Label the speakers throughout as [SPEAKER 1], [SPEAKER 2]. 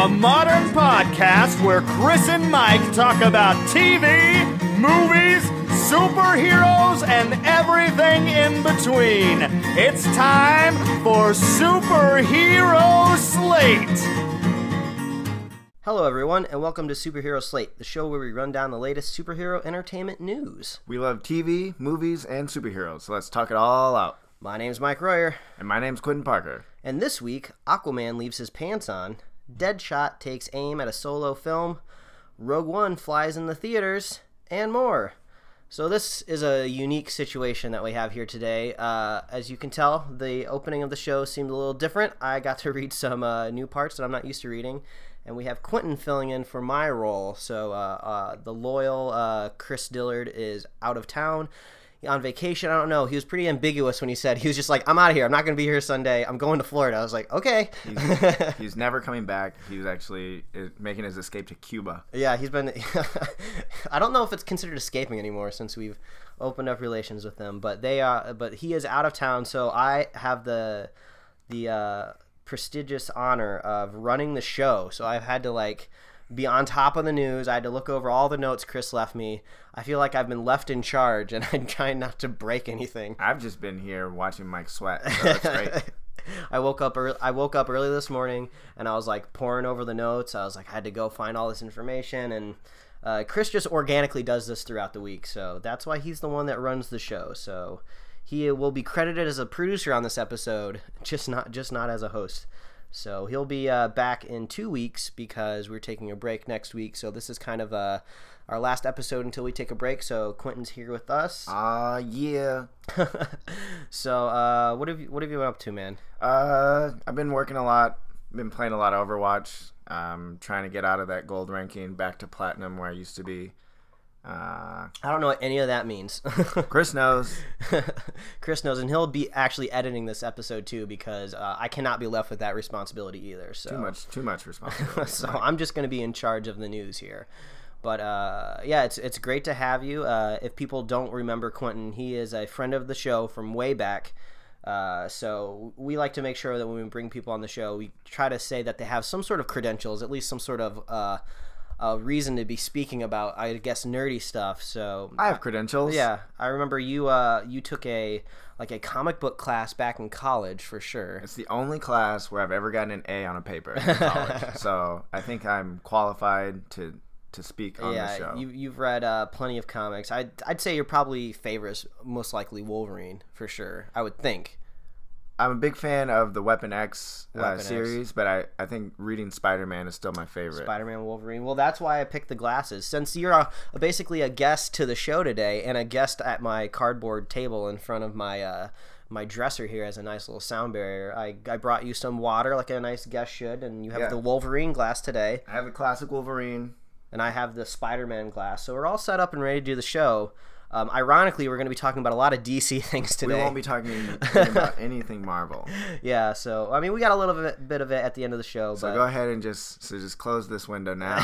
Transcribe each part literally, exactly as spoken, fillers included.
[SPEAKER 1] a modern podcast where Chris and Mike talk about T V, movies, superheroes, and everything in between. It's time for Superhero Slate.
[SPEAKER 2] Hello everyone, and welcome to Superhero Slate, the show where we run down the latest superhero entertainment news.
[SPEAKER 3] We love T V, movies, and superheroes, so let's talk it all out.
[SPEAKER 2] My name's Mike Royer.
[SPEAKER 3] And my name's Quentin Parker.
[SPEAKER 2] And this week, Aquaman leaves his pants on, Deadshot takes aim at a solo film, Rogue One flies in the theaters, and more. So this is a unique situation that we have here today. Uh, as you can tell, the opening of the show seemed a little different. I got to read some uh, new parts that I'm not used to reading. And we have Quentin filling in for my role. So uh, uh, the loyal uh, Chris Dillard is out of town on vacation. I don't know. He was pretty ambiguous when he said, he was just like, I'm out of here. I'm not going to be here Sunday. I'm going to Florida. I was like, okay.
[SPEAKER 3] He's, he's never coming back. He was actually making his escape to Cuba.
[SPEAKER 2] Yeah, he's been, I don't know if it's considered escaping anymore since we've opened up relations with them. But they are, but he is out of town. So I have the, the, uh, prestigious honor of running the show, so I've had to like be on top of the news. I had to look over all the notes Chris left me. I feel like I've been left in charge, and I'm trying not to break anything.
[SPEAKER 3] I've just been here watching Mike sweat, so that's great.
[SPEAKER 2] I woke up early, I woke up early this morning, and I was like poring over the notes. I was like, I had to go find all this information, and uh, Chris just organically does this throughout the week, so that's why he's the one that runs the show. So he will be credited as a producer on this episode, just not just not as a host. So he'll be uh, back in two weeks because we're taking a break next week. So this is kind of uh, our last episode until we take a break. So Quentin's here with us.
[SPEAKER 3] Ah, uh, yeah.
[SPEAKER 2] So uh, what have you what have you been up to, man?
[SPEAKER 3] Uh, I've been working a lot. Been playing a lot of Overwatch. Um, trying to get out of that gold ranking back to platinum where I used to be. Uh,
[SPEAKER 2] I don't know what any of that means.
[SPEAKER 3] Chris knows.
[SPEAKER 2] Chris knows, and he'll be actually editing this episode too because uh, I cannot be left with that responsibility either. So
[SPEAKER 3] too much, too much responsibility.
[SPEAKER 2] So I'm just going to be in charge of the news here. But uh, yeah, it's it's great to have you. Uh, if people don't remember Quentin, he is a friend of the show from way back. Uh, so we like to make sure that when we bring people on the show, we try to say that they have some sort of credentials, at least some sort of uh, a reason to be speaking about, I guess, nerdy stuff. So
[SPEAKER 3] I have credentials.
[SPEAKER 2] Yeah, I remember you. Uh, you took a like a comic book class back in college for sure.
[SPEAKER 3] It's the only class where I've ever gotten an A on a paper in college. So I think I'm qualified to to speak on
[SPEAKER 2] yeah,
[SPEAKER 3] the show.
[SPEAKER 2] you you've read uh, plenty of comics. I'd I'd say your probably favorite is most likely Wolverine for sure. I would think.
[SPEAKER 3] I'm a big fan of the Weapon X uh,
[SPEAKER 2] Weapon
[SPEAKER 3] series,
[SPEAKER 2] X.
[SPEAKER 3] but I, I think reading Spider-Man is still my favorite.
[SPEAKER 2] Spider-Man, Wolverine. Well, that's why I picked the glasses. Since you're a, basically a guest to the show today and a guest at my cardboard table in front of my uh, my dresser here as a nice little sound barrier, I, I brought you some water like a nice guest should, and you have
[SPEAKER 3] Yeah.
[SPEAKER 2] the Wolverine glass today.
[SPEAKER 3] I have the classic Wolverine.
[SPEAKER 2] And I have the Spider-Man glass. So we're all set up and ready to do the show. Um, ironically, we're going to be talking about a lot of D C things today.
[SPEAKER 3] We won't be talking about anything Marvel.
[SPEAKER 2] Yeah, so, I mean, we got a little bit, bit of it at the end of the show.
[SPEAKER 3] So
[SPEAKER 2] but...
[SPEAKER 3] go ahead and just so just close this window now.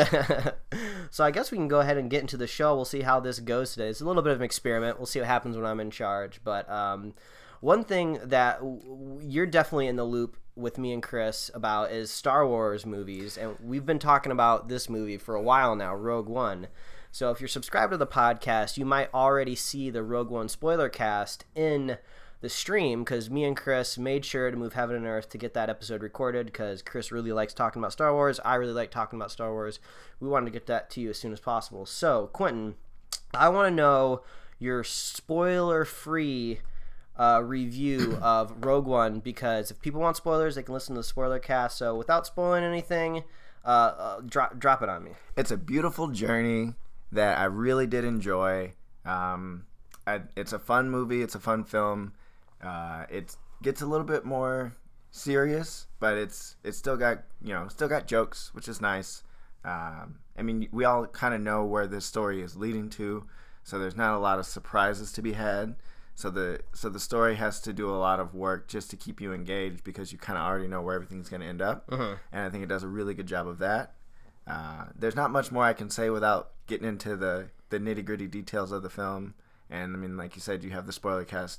[SPEAKER 2] So I guess we can go ahead and get into the show. We'll see how this goes today. It's a little bit of an experiment. We'll see what happens when I'm in charge. But um, one thing that w- you're definitely in the loop with me and Chris about is Star Wars movies. And we've been talking about this movie for a while now, Rogue One. So if you're subscribed to the podcast, you might already see the Rogue One spoiler cast in the stream because me and Chris made sure to move heaven and earth to get that episode recorded because Chris really likes talking about Star Wars. I really like talking about Star Wars. We wanted to get that to you as soon as possible. So, Quentin, I want to know your spoiler-free uh, review of Rogue One because if people want spoilers, they can listen to the spoiler cast. So without spoiling anything, uh, uh, drop, drop it on me.
[SPEAKER 3] It's a beautiful journey that I really did enjoy. Um, I, it's a fun movie. It's a fun film. Uh, it gets a little bit more serious, but it's it's still got you know still got jokes, which is nice. Um, I mean, we all kind of know where this story is leading to, so there's not a lot of surprises to be had. So the so the story has to do a lot of work just to keep you engaged because you kind of already know where everything's going to end up,
[SPEAKER 2] Uh-huh.
[SPEAKER 3] and I think it does a really good job of that. Uh, there's not much more I can say without getting into the, the nitty-gritty details of the film. And, I mean, like you said, you have the spoiler cast to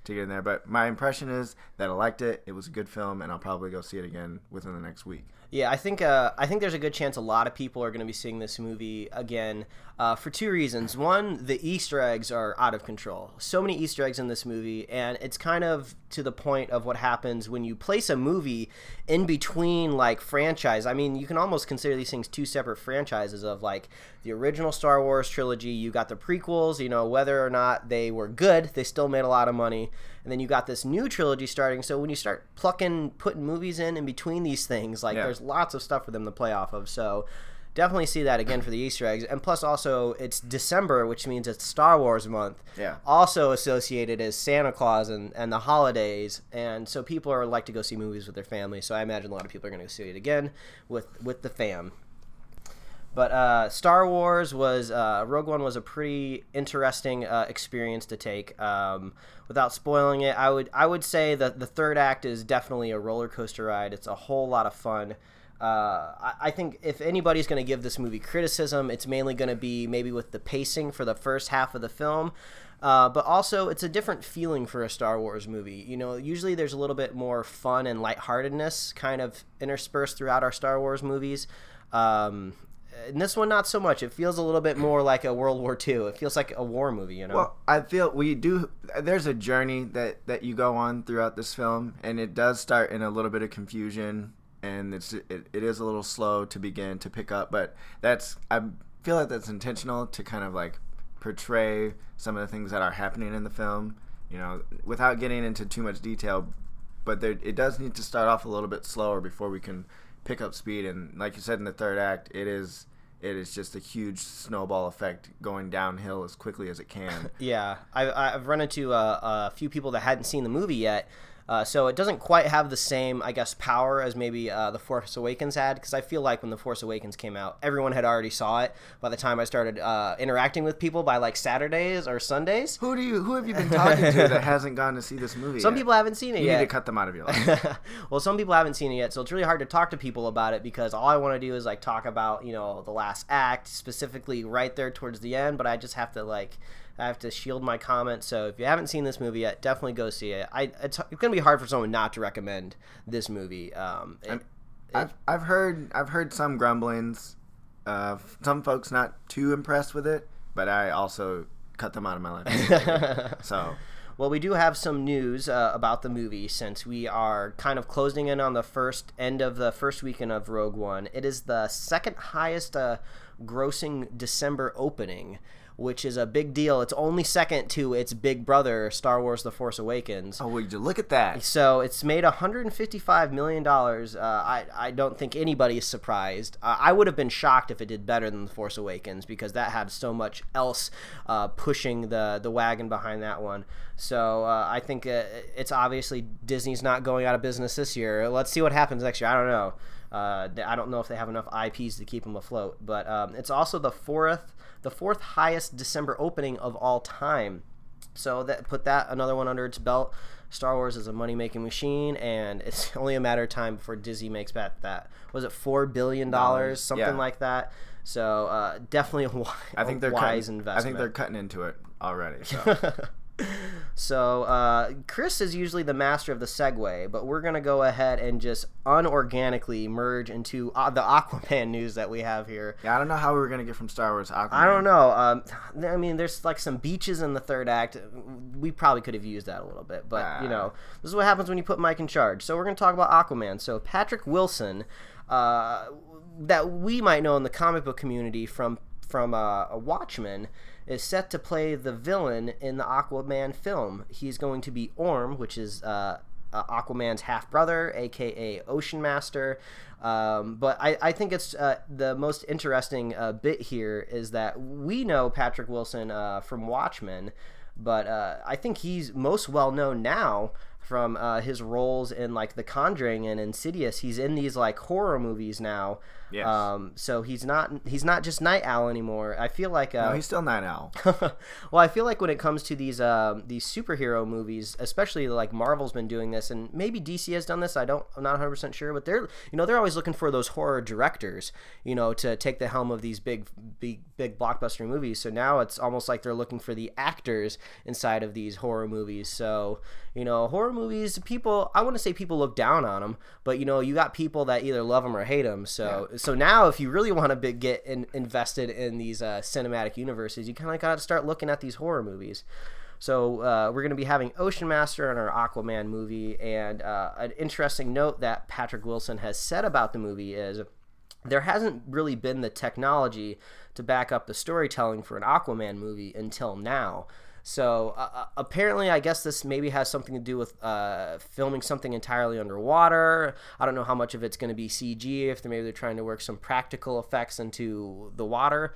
[SPEAKER 3] to get in there. But my impression is that I liked it. It was a good film, and I'll probably go see it again within the next week.
[SPEAKER 2] Yeah, I think uh, I think there's a good chance a lot of people are going to be seeing this movie again uh, for two reasons. One, the Easter eggs are out of control. So many Easter eggs in this movie, and it's kind of to the point of what happens when you place a movie in between like franchise. I mean, you can almost consider these things two separate franchises of like the original Star Wars trilogy. You got the prequels, you know, whether or not they were good, they still made a lot of money. And then you got this new trilogy starting. So when you start plucking, putting movies in in between these things, like yeah. there's lots of stuff for them to play off of. So definitely see that again for the Easter eggs. And plus also it's December, which means it's Star Wars month.
[SPEAKER 3] Yeah.
[SPEAKER 2] Also associated as Santa Claus and, and the holidays. And so people are like to go see movies with their family. So I imagine a lot of people are going to see it again with, with the fam. But uh, Star Wars was, uh, Rogue One was a pretty interesting uh, experience to take. Um, without spoiling it, I would I would say that the third act is definitely a roller coaster ride. It's a whole lot of fun. Uh, I, I think if anybody's going to give this movie criticism, it's mainly going to be maybe with the pacing for the first half of the film. Uh, but also, it's a different feeling for a Star Wars movie. You know, usually there's a little bit more fun and lightheartedness kind of interspersed throughout our Star Wars movies. Um, in this one, not so much. It feels a little bit more like a World War Two. It feels like a war movie, you know?
[SPEAKER 3] Well, I feel we do... There's a journey that, that you go on throughout this film, and it does start in a little bit of confusion, and it's it, it is a little slow to begin to pick up, but that's... I feel like that's intentional to kind of, like, portray some of the things that are happening in the film, you know, without getting into too much detail, but there, it does need to start off a little bit slower before we can pick up speed. And like you said, in the third act, it is it is just a huge snowball effect going downhill as quickly as it can.
[SPEAKER 2] Yeah, I've, I've run into a, a few people that hadn't seen the movie yet. Uh, so it doesn't quite have the same, I guess, power as maybe uh, The Force Awakens had, because I feel like when The Force Awakens came out, everyone had already saw it by the time I started uh, interacting with people by like Saturdays or Sundays.
[SPEAKER 3] Who do you? Who have you been talking to that hasn't gone to see this movie
[SPEAKER 2] Some
[SPEAKER 3] yet?
[SPEAKER 2] people haven't seen it
[SPEAKER 3] you
[SPEAKER 2] yet.
[SPEAKER 3] You need to cut them out of your life.
[SPEAKER 2] Well, some people haven't seen it yet, so it's really hard to talk to people about it because all I want to do is like talk about, you know, the last act, specifically right there towards the end, but I just have to like... I have to shield my comments, so if you haven't seen this movie yet, definitely go see it. I it's, it's going to be hard for someone not to recommend this movie. Um, it, it,
[SPEAKER 3] I've I've heard I've heard some grumblings, uh, some folks not too impressed with it, but I also cut them out of my life. So,
[SPEAKER 2] well, we do have some news uh, about the movie since we are kind of closing in on the first end of the first weekend of Rogue One. It is the second highest uh, grossing December opening, which is a big deal. It's only second to its big brother, Star Wars The Force Awakens.
[SPEAKER 3] Oh, would you look at that?
[SPEAKER 2] So it's made one hundred fifty-five million dollars. Uh, I, I don't think anybody is surprised. Uh, I would have been shocked if it did better than The Force Awakens because that had so much else uh, pushing the, the wagon behind that one. So uh, I think uh, it's obviously Disney's not going out of business this year. Let's see what happens next year. I don't know. Uh, I don't know if they have enough I Ps to keep them afloat. But um, it's also the fourth... the fourth highest December opening of all time. So that put that another one under its belt. Star Wars is a money-making machine, and it's only a matter of time before Disney makes that, that was it four billion dollars, something
[SPEAKER 3] yeah.
[SPEAKER 2] like that. So uh, definitely a, wi-
[SPEAKER 3] I think
[SPEAKER 2] a
[SPEAKER 3] they're
[SPEAKER 2] wise
[SPEAKER 3] cutting,
[SPEAKER 2] investment.
[SPEAKER 3] I think they're cutting into it already. So.
[SPEAKER 2] So uh, Chris is usually the master of the segue, but we're going to go ahead and just unorganically merge into uh, the Aquaman news that we have here.
[SPEAKER 3] Yeah, I don't know how we were going to get from Star Wars to Aquaman.
[SPEAKER 2] I don't know. Um, I mean, there's like some beaches in the third act. We probably could have used that a little bit, but
[SPEAKER 3] uh,
[SPEAKER 2] you know, this is what happens when you put Mike in charge. So we're going to talk about Aquaman. So Patrick Wilson, uh, that we might know in the comic book community from from uh, a Watchmen, is set to play the villain in the Aquaman film. He's going to be Orm, which is uh, uh, Aquaman's half-brother, a k a. Ocean Master. Um, but I, I think it's uh, the most interesting uh, bit here is that we know Patrick Wilson uh, from Watchmen, but uh, I think he's most well-known now from uh, his roles in like The Conjuring and Insidious. He's in these like horror movies now.
[SPEAKER 3] Yes.
[SPEAKER 2] Um, so he's not he's not just Night Owl anymore. I feel like uh,
[SPEAKER 3] no, he's still Night Owl.
[SPEAKER 2] well, I feel like when it comes to these um, these superhero movies, especially like Marvel's been doing this, and maybe D C has done this. I don't, I'm not one hundred percent sure, but they're you know they're always always looking for those horror directors, you know, to take the helm of these big, big, big blockbuster movies. So now it's almost like they're looking for the actors inside of these horror movies. So, you know, horror movies, people, I want to say people look down on them, but, you know, you got people that either love them or hate them. So, yeah. so now if you really want to get in, invested in these uh, cinematic universes, you kind of got to start looking at these horror movies. So uh, we're going to be having Ocean Master in our Aquaman movie, and uh, an interesting note that Patrick Wilson has said about the movie is there hasn't really been the technology to back up the storytelling for an Aquaman movie until now. So uh, apparently, I guess this maybe has something to do with uh, filming something entirely underwater. I don't know how much of it's going to be C G, if they're maybe they're trying to work some practical effects into the water.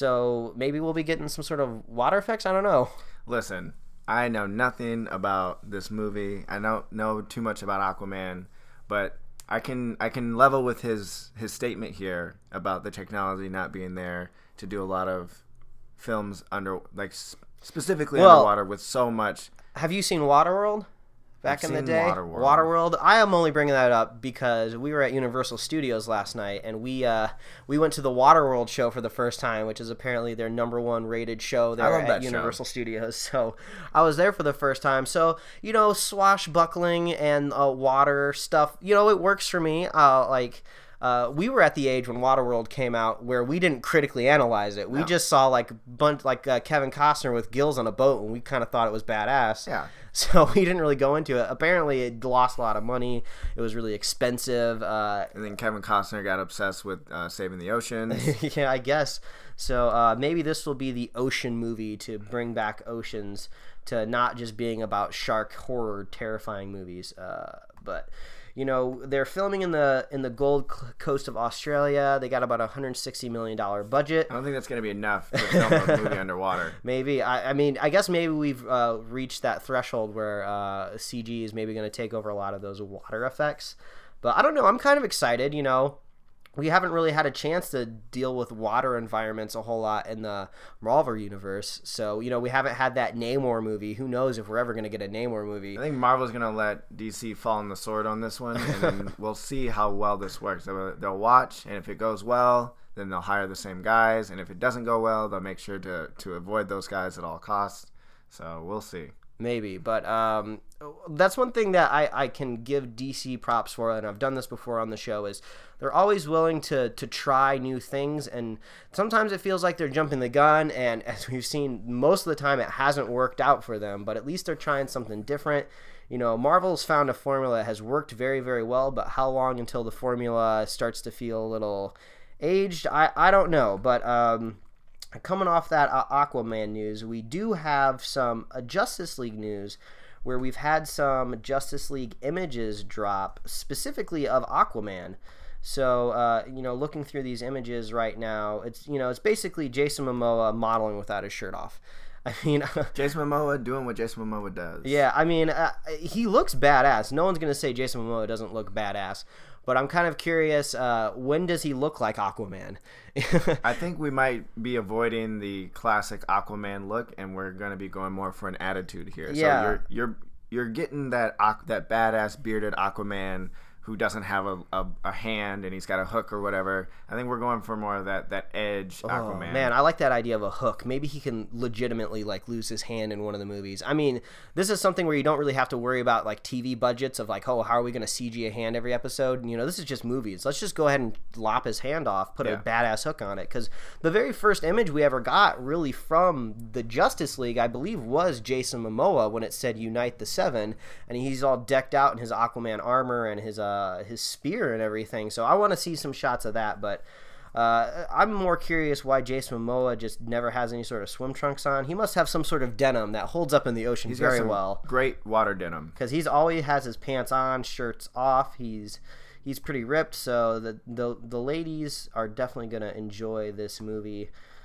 [SPEAKER 2] So maybe we'll be getting some sort of water effects. I don't know.
[SPEAKER 3] Listen, I know nothing about this movie. I don't know too much about Aquaman, but I can I can level with his his statement here about the technology not being there to do a lot of films under like specifically
[SPEAKER 2] well,
[SPEAKER 3] underwater with so much.
[SPEAKER 2] Have you seen Waterworld? Back
[SPEAKER 3] I've
[SPEAKER 2] in the
[SPEAKER 3] seen
[SPEAKER 2] day,
[SPEAKER 3] Waterworld.
[SPEAKER 2] Waterworld. I am only bringing that up because we were at Universal Studios last night, and we uh, we went to the Waterworld show for the first time, which is apparently their number one rated show there at Universal show. Studios. So I was there for the first time. So you know, swashbuckling and uh, water stuff. You know, it works for me. Uh, like. Uh, we were at the age when Waterworld came out where we didn't critically analyze it. We no. just saw like bunch like uh, Kevin Costner with gills on a boat, and we kind of thought it was badass.
[SPEAKER 3] Yeah.
[SPEAKER 2] So we didn't really go into it. Apparently, it lost a lot of money. It was really expensive. Uh,
[SPEAKER 3] and then Kevin Costner got obsessed with uh, saving the oceans.
[SPEAKER 2] Yeah, I guess. So uh, maybe this will be the ocean movie to bring back oceans to not just being about shark horror, terrifying movies. Uh, but. You know, they're filming in the in the Gold Coast of Australia. They got about a one hundred sixty million dollars budget.
[SPEAKER 3] I don't think that's going to be enough to film a movie underwater.
[SPEAKER 2] Maybe. I, I mean, I guess maybe we've uh, reached that threshold where uh, C G is maybe going to take over a lot of those water effects. But I don't know. I'm kind of excited, you know. We haven't really had a chance to deal with water environments a whole lot in the Marvel universe. So, you know, we haven't had that Namor movie. Who knows if we're ever going to get a Namor movie.
[SPEAKER 3] I think Marvel's going to let D C fall on the sword on this one, and then we'll see how well this works. They'll, they'll watch, and if it goes well, then they'll hire the same guys. And if it doesn't go well, they'll make sure to, to avoid those guys at all costs. So we'll see.
[SPEAKER 2] Maybe, but um, that's one thing that I, I can give D C props for, and I've done this before on the show, is they're always willing to, to try new things, and sometimes it feels like they're jumping the gun, and as we've seen, most of the time it hasn't worked out for them, but at least they're trying something different. You know, Marvel's found a formula that has worked very, very well, but how long until the formula starts to feel a little aged? I, I don't know, but... Um, Coming off that uh, Aquaman news, we do have some uh, Justice League news where we've had some Justice League images drop, specifically of Aquaman. So, uh, you know, looking through these images right now, it's, you know, it's basically Jason Momoa modeling without his shirt off. I mean,
[SPEAKER 3] Jason Momoa doing what Jason Momoa does.
[SPEAKER 2] Yeah, I mean, uh, he looks badass. No one's going to say Jason Momoa doesn't look badass. But I'm kind of curious, uh, when does he look like Aquaman?
[SPEAKER 3] I think we might be avoiding the classic Aquaman look, and we're going to be going more for an attitude here.
[SPEAKER 2] Yeah.
[SPEAKER 3] So you're you're you're getting that that badass bearded Aquaman who doesn't have a, a, a hand and he's got a hook or whatever. I think we're going for more of that, that edge
[SPEAKER 2] oh,
[SPEAKER 3] Aquaman.
[SPEAKER 2] Man, I like that idea of a hook. Maybe he can legitimately like lose his hand in one of the movies. I mean, this is something where you don't really have to worry about like T V budgets of like, oh, how are we going to C G a hand every episode? You know, this is just movies. Let's just go ahead and lop his hand off, put yeah. a badass hook on it. Because the very first image we ever got really from the Justice League, I believe, was Jason Momoa when it said Unite the Seven. And he's all decked out in his Aquaman armor and his uh his spear and everything. So I want to see some shots of that, but uh, I'm more curious why Jason Momoa just never has any sort of swim trunks on. He must have some sort of denim that holds up in the ocean
[SPEAKER 3] he's
[SPEAKER 2] very
[SPEAKER 3] got some
[SPEAKER 2] well.
[SPEAKER 3] Great water denim.
[SPEAKER 2] Because he's always has his pants on, shirts off. He's he's pretty ripped, so the the, the ladies are definitely going to enjoy this movie.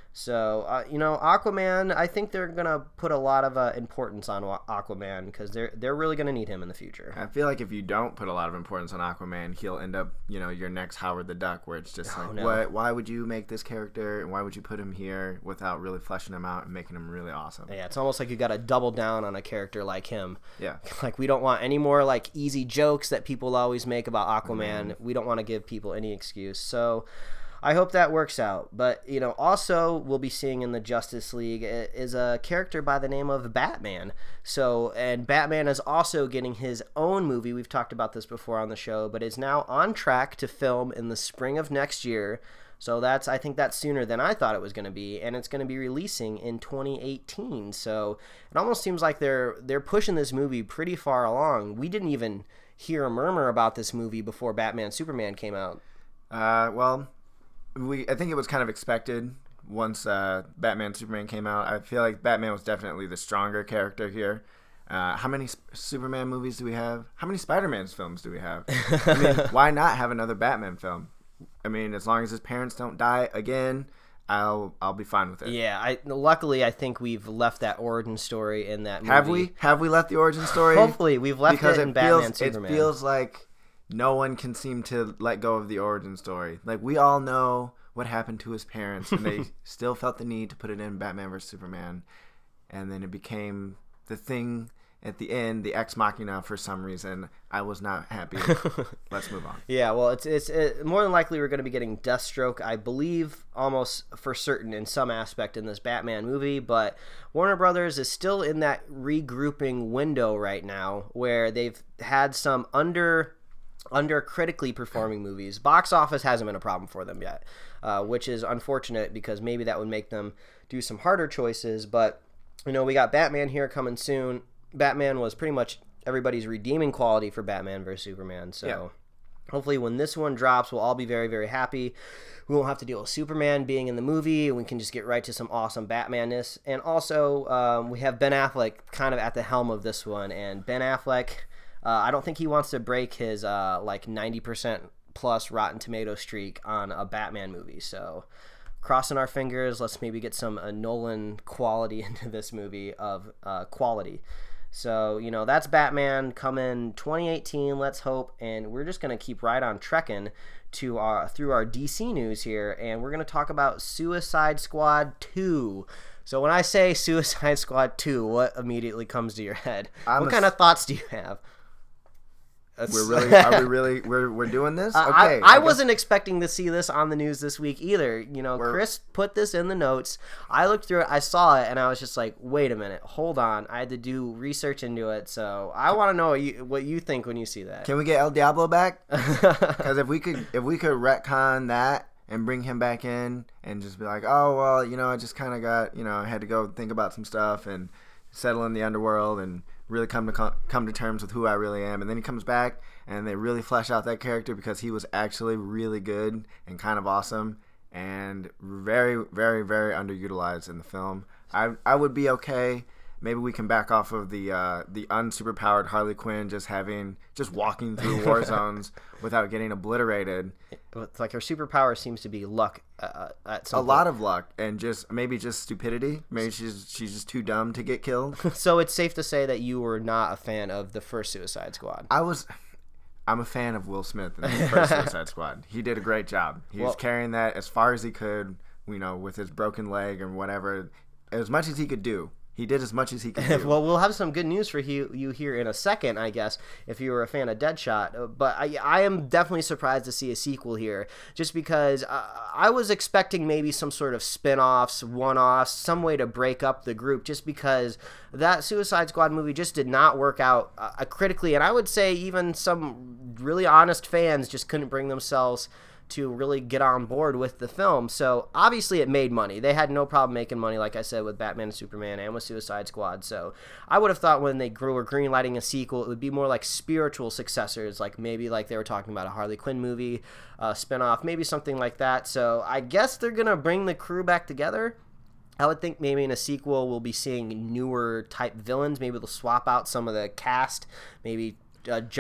[SPEAKER 2] So, uh, you know, Aquaman, I think they're going to put a lot of uh, importance on Aquaman because they're, they're really going to need him in the future.
[SPEAKER 3] I feel like if you don't put a lot of importance on Aquaman, he'll end up, you know, your next Howard the Duck, where it's just oh, like, no. what? Why would you make this character and why would you put him here without really fleshing him out and making him really awesome?
[SPEAKER 2] Yeah, it's almost like you got to double down on a character like him.
[SPEAKER 3] Yeah.
[SPEAKER 2] Like, we don't want any more, like, easy jokes that people always make about Aquaman. Mm-hmm. We don't want to give people any excuse. So I hope that works out. But, you know, also we'll be seeing in the Justice League is a character by the name of Batman. So, and Batman is also getting his own movie. We've talked about this before on the show, but is now on track to film in the spring of next year. So that's, I think that's sooner than I thought it was going to be, and it's going to be releasing in twenty eighteen. So it almost seems like they're they're pushing this movie pretty far along. We didn't even hear a murmur about this movie before Batman Superman came out.
[SPEAKER 3] Uh, well, we I think it was kind of expected once uh, Batman Superman came out. I feel like Batman was definitely the stronger character here. Uh, how many Sp- Superman movies do we have? How many Spider-Man films do we have? I mean, why not have another Batman film? I mean, as long as his parents don't die again, I'll I'll be fine with it.
[SPEAKER 2] Yeah, I luckily I think we've left that origin story in that movie.
[SPEAKER 3] Have we? Have we left the origin story?
[SPEAKER 2] Hopefully, we've left
[SPEAKER 3] because
[SPEAKER 2] it in
[SPEAKER 3] it
[SPEAKER 2] Batman
[SPEAKER 3] feels,
[SPEAKER 2] Superman.
[SPEAKER 3] It feels like no one can seem to let go of the origin story. Like, we all know what happened to his parents, and they still felt the need to put it in Batman versus Superman, and then it became the thing. At the end, the Ex Machina, for some reason, I was not happy. Let's move on.
[SPEAKER 2] Yeah, well, it's it's it, more than likely we're going to be getting Deathstroke, I believe, almost for certain in some aspect in this Batman movie. But Warner Brothers is still in that regrouping window right now, where they've had some under under critically performing movies. Box office hasn't been a problem for them yet, uh, which is unfortunate because maybe that would make them do some harder choices. But you know, we got Batman here coming soon. Batman was pretty much everybody's redeeming quality for Batman versus Superman. So yeah. Hopefully when this one drops, we'll all be very, very happy. We won't have to deal with Superman being in the movie, and we can just get right to some awesome Batman-ness. And also, um, we have Ben Affleck kind of at the helm of this one. And Ben Affleck, uh, I don't think he wants to break his uh, like ninety percent plus Rotten Tomato streak on a Batman movie. So crossing our fingers, let's maybe get some uh, Nolan quality into this movie of uh, quality. So, you know, that's Batman coming twenty eighteen, let's hope, and we're just going to keep right on trekking to our, through our D C news here, and we're going to talk about Suicide Squad two. So when I say Suicide Squad two, what immediately comes to your head?
[SPEAKER 3] I'm
[SPEAKER 2] what
[SPEAKER 3] a,
[SPEAKER 2] kind of thoughts do you have?
[SPEAKER 3] That's... We're really, are we really, we're we're doing this?
[SPEAKER 2] Uh,
[SPEAKER 3] okay.
[SPEAKER 2] I, I wasn't expecting to see this on the news this week either. You know, we're... Chris put this in the notes. I looked through it, I saw it, and I was just like, wait a minute, hold on. I had to do research into it, so I want to know what you, what you think when you see that.
[SPEAKER 3] Can we get El Diablo back? Because if we could, if we could retcon that and bring him back in and just be like, oh well, you know, I just kind of got, you know, I had to go think about some stuff and settle in the underworld and really come to com- come to terms with who I really am, and then he comes back and they really flesh out that character because he was actually really good and kind of awesome and very very very underutilized in the film. I I would be okay. Maybe we can back off of the uh, the unsuperpowered Harley Quinn just having just walking through war zones without getting obliterated.
[SPEAKER 2] It's like her superpower seems to be luck. Uh, at some
[SPEAKER 3] a
[SPEAKER 2] point.
[SPEAKER 3] lot of luck and just maybe just stupidity. Maybe she's she's just too dumb to get killed.
[SPEAKER 2] So it's safe to say that you were not a fan of the first Suicide Squad.
[SPEAKER 3] I was. I'm a fan of Will Smith in the first Suicide Squad. He did a great job. He well, was carrying that as far as he could, you know, with his broken leg and whatever, as much as he could do. He did as much as he could do.
[SPEAKER 2] Well, we'll have some good news for you, you here in a second, I guess, if you were a fan of Deadshot. But I, I am definitely surprised to see a sequel here, just because I, I was expecting maybe some sort of spin-offs, one-offs, some way to break up the group, just because that Suicide Squad movie just did not work out uh, critically. And I would say even some really honest fans just couldn't bring themselves to really get on board with the film. So obviously it made money. They had no problem making money, like I said, with Batman and Superman and with Suicide Squad. So I would have thought when they were greenlighting a sequel, it would be more like spiritual successors, like maybe like they were talking about a Harley Quinn movie, uh, spinoff, maybe something like that. So I guess they're going to bring the crew back together. I would think maybe in a sequel we'll be seeing newer type villains. Maybe they'll swap out some of the cast, maybe uh, jump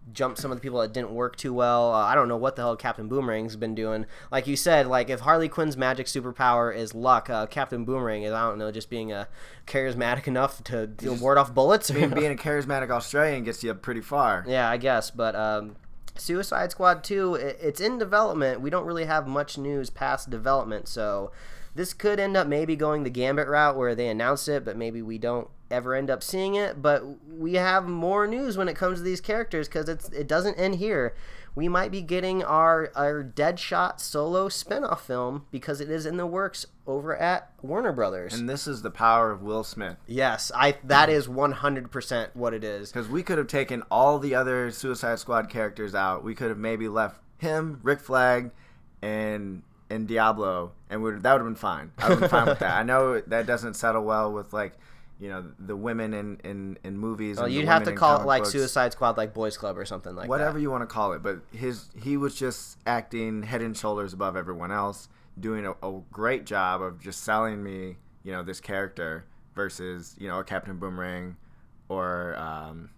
[SPEAKER 2] jump some of the people that didn't work too well. Uh, I don't know what the hell Captain Boomerang's been doing. Like you said, like if Harley Quinn's magic superpower is luck, uh, Captain Boomerang is, I don't know, just being uh, charismatic enough to deal, ward off bullets.
[SPEAKER 3] Being, being a charismatic Australian gets you pretty far.
[SPEAKER 2] Yeah, I guess, but um, Suicide Squad two, it, it's in development. We don't really have much news past development, so this could end up maybe going the Gambit route where they announce it, but maybe we don't ever end up seeing it. But we have more news when it comes to these characters because it's it doesn't end here. We might be getting our, our Deadshot solo spinoff film because it is in the works over at Warner Brothers.
[SPEAKER 3] And this is the power of Will Smith.
[SPEAKER 2] Yes, I that is one hundred percent what it is.
[SPEAKER 3] Because we could have taken all the other Suicide Squad characters out. We could have maybe left him, Rick Flag, and and Diablo, and would that would have been fine. I would have been fine with that. I know that doesn't settle well with, like, you know, the women in, in, in movies.
[SPEAKER 2] Well,
[SPEAKER 3] and
[SPEAKER 2] you'd
[SPEAKER 3] the
[SPEAKER 2] have to
[SPEAKER 3] women in
[SPEAKER 2] call it
[SPEAKER 3] comic
[SPEAKER 2] like
[SPEAKER 3] books.
[SPEAKER 2] Suicide Squad, like Boys Club or something like
[SPEAKER 3] Whatever
[SPEAKER 2] that.
[SPEAKER 3] you want to call it, but his he was just acting head and shoulders above everyone else, doing a, a great job of just selling me, you know, this character versus, you know, a Captain Boomerang or um,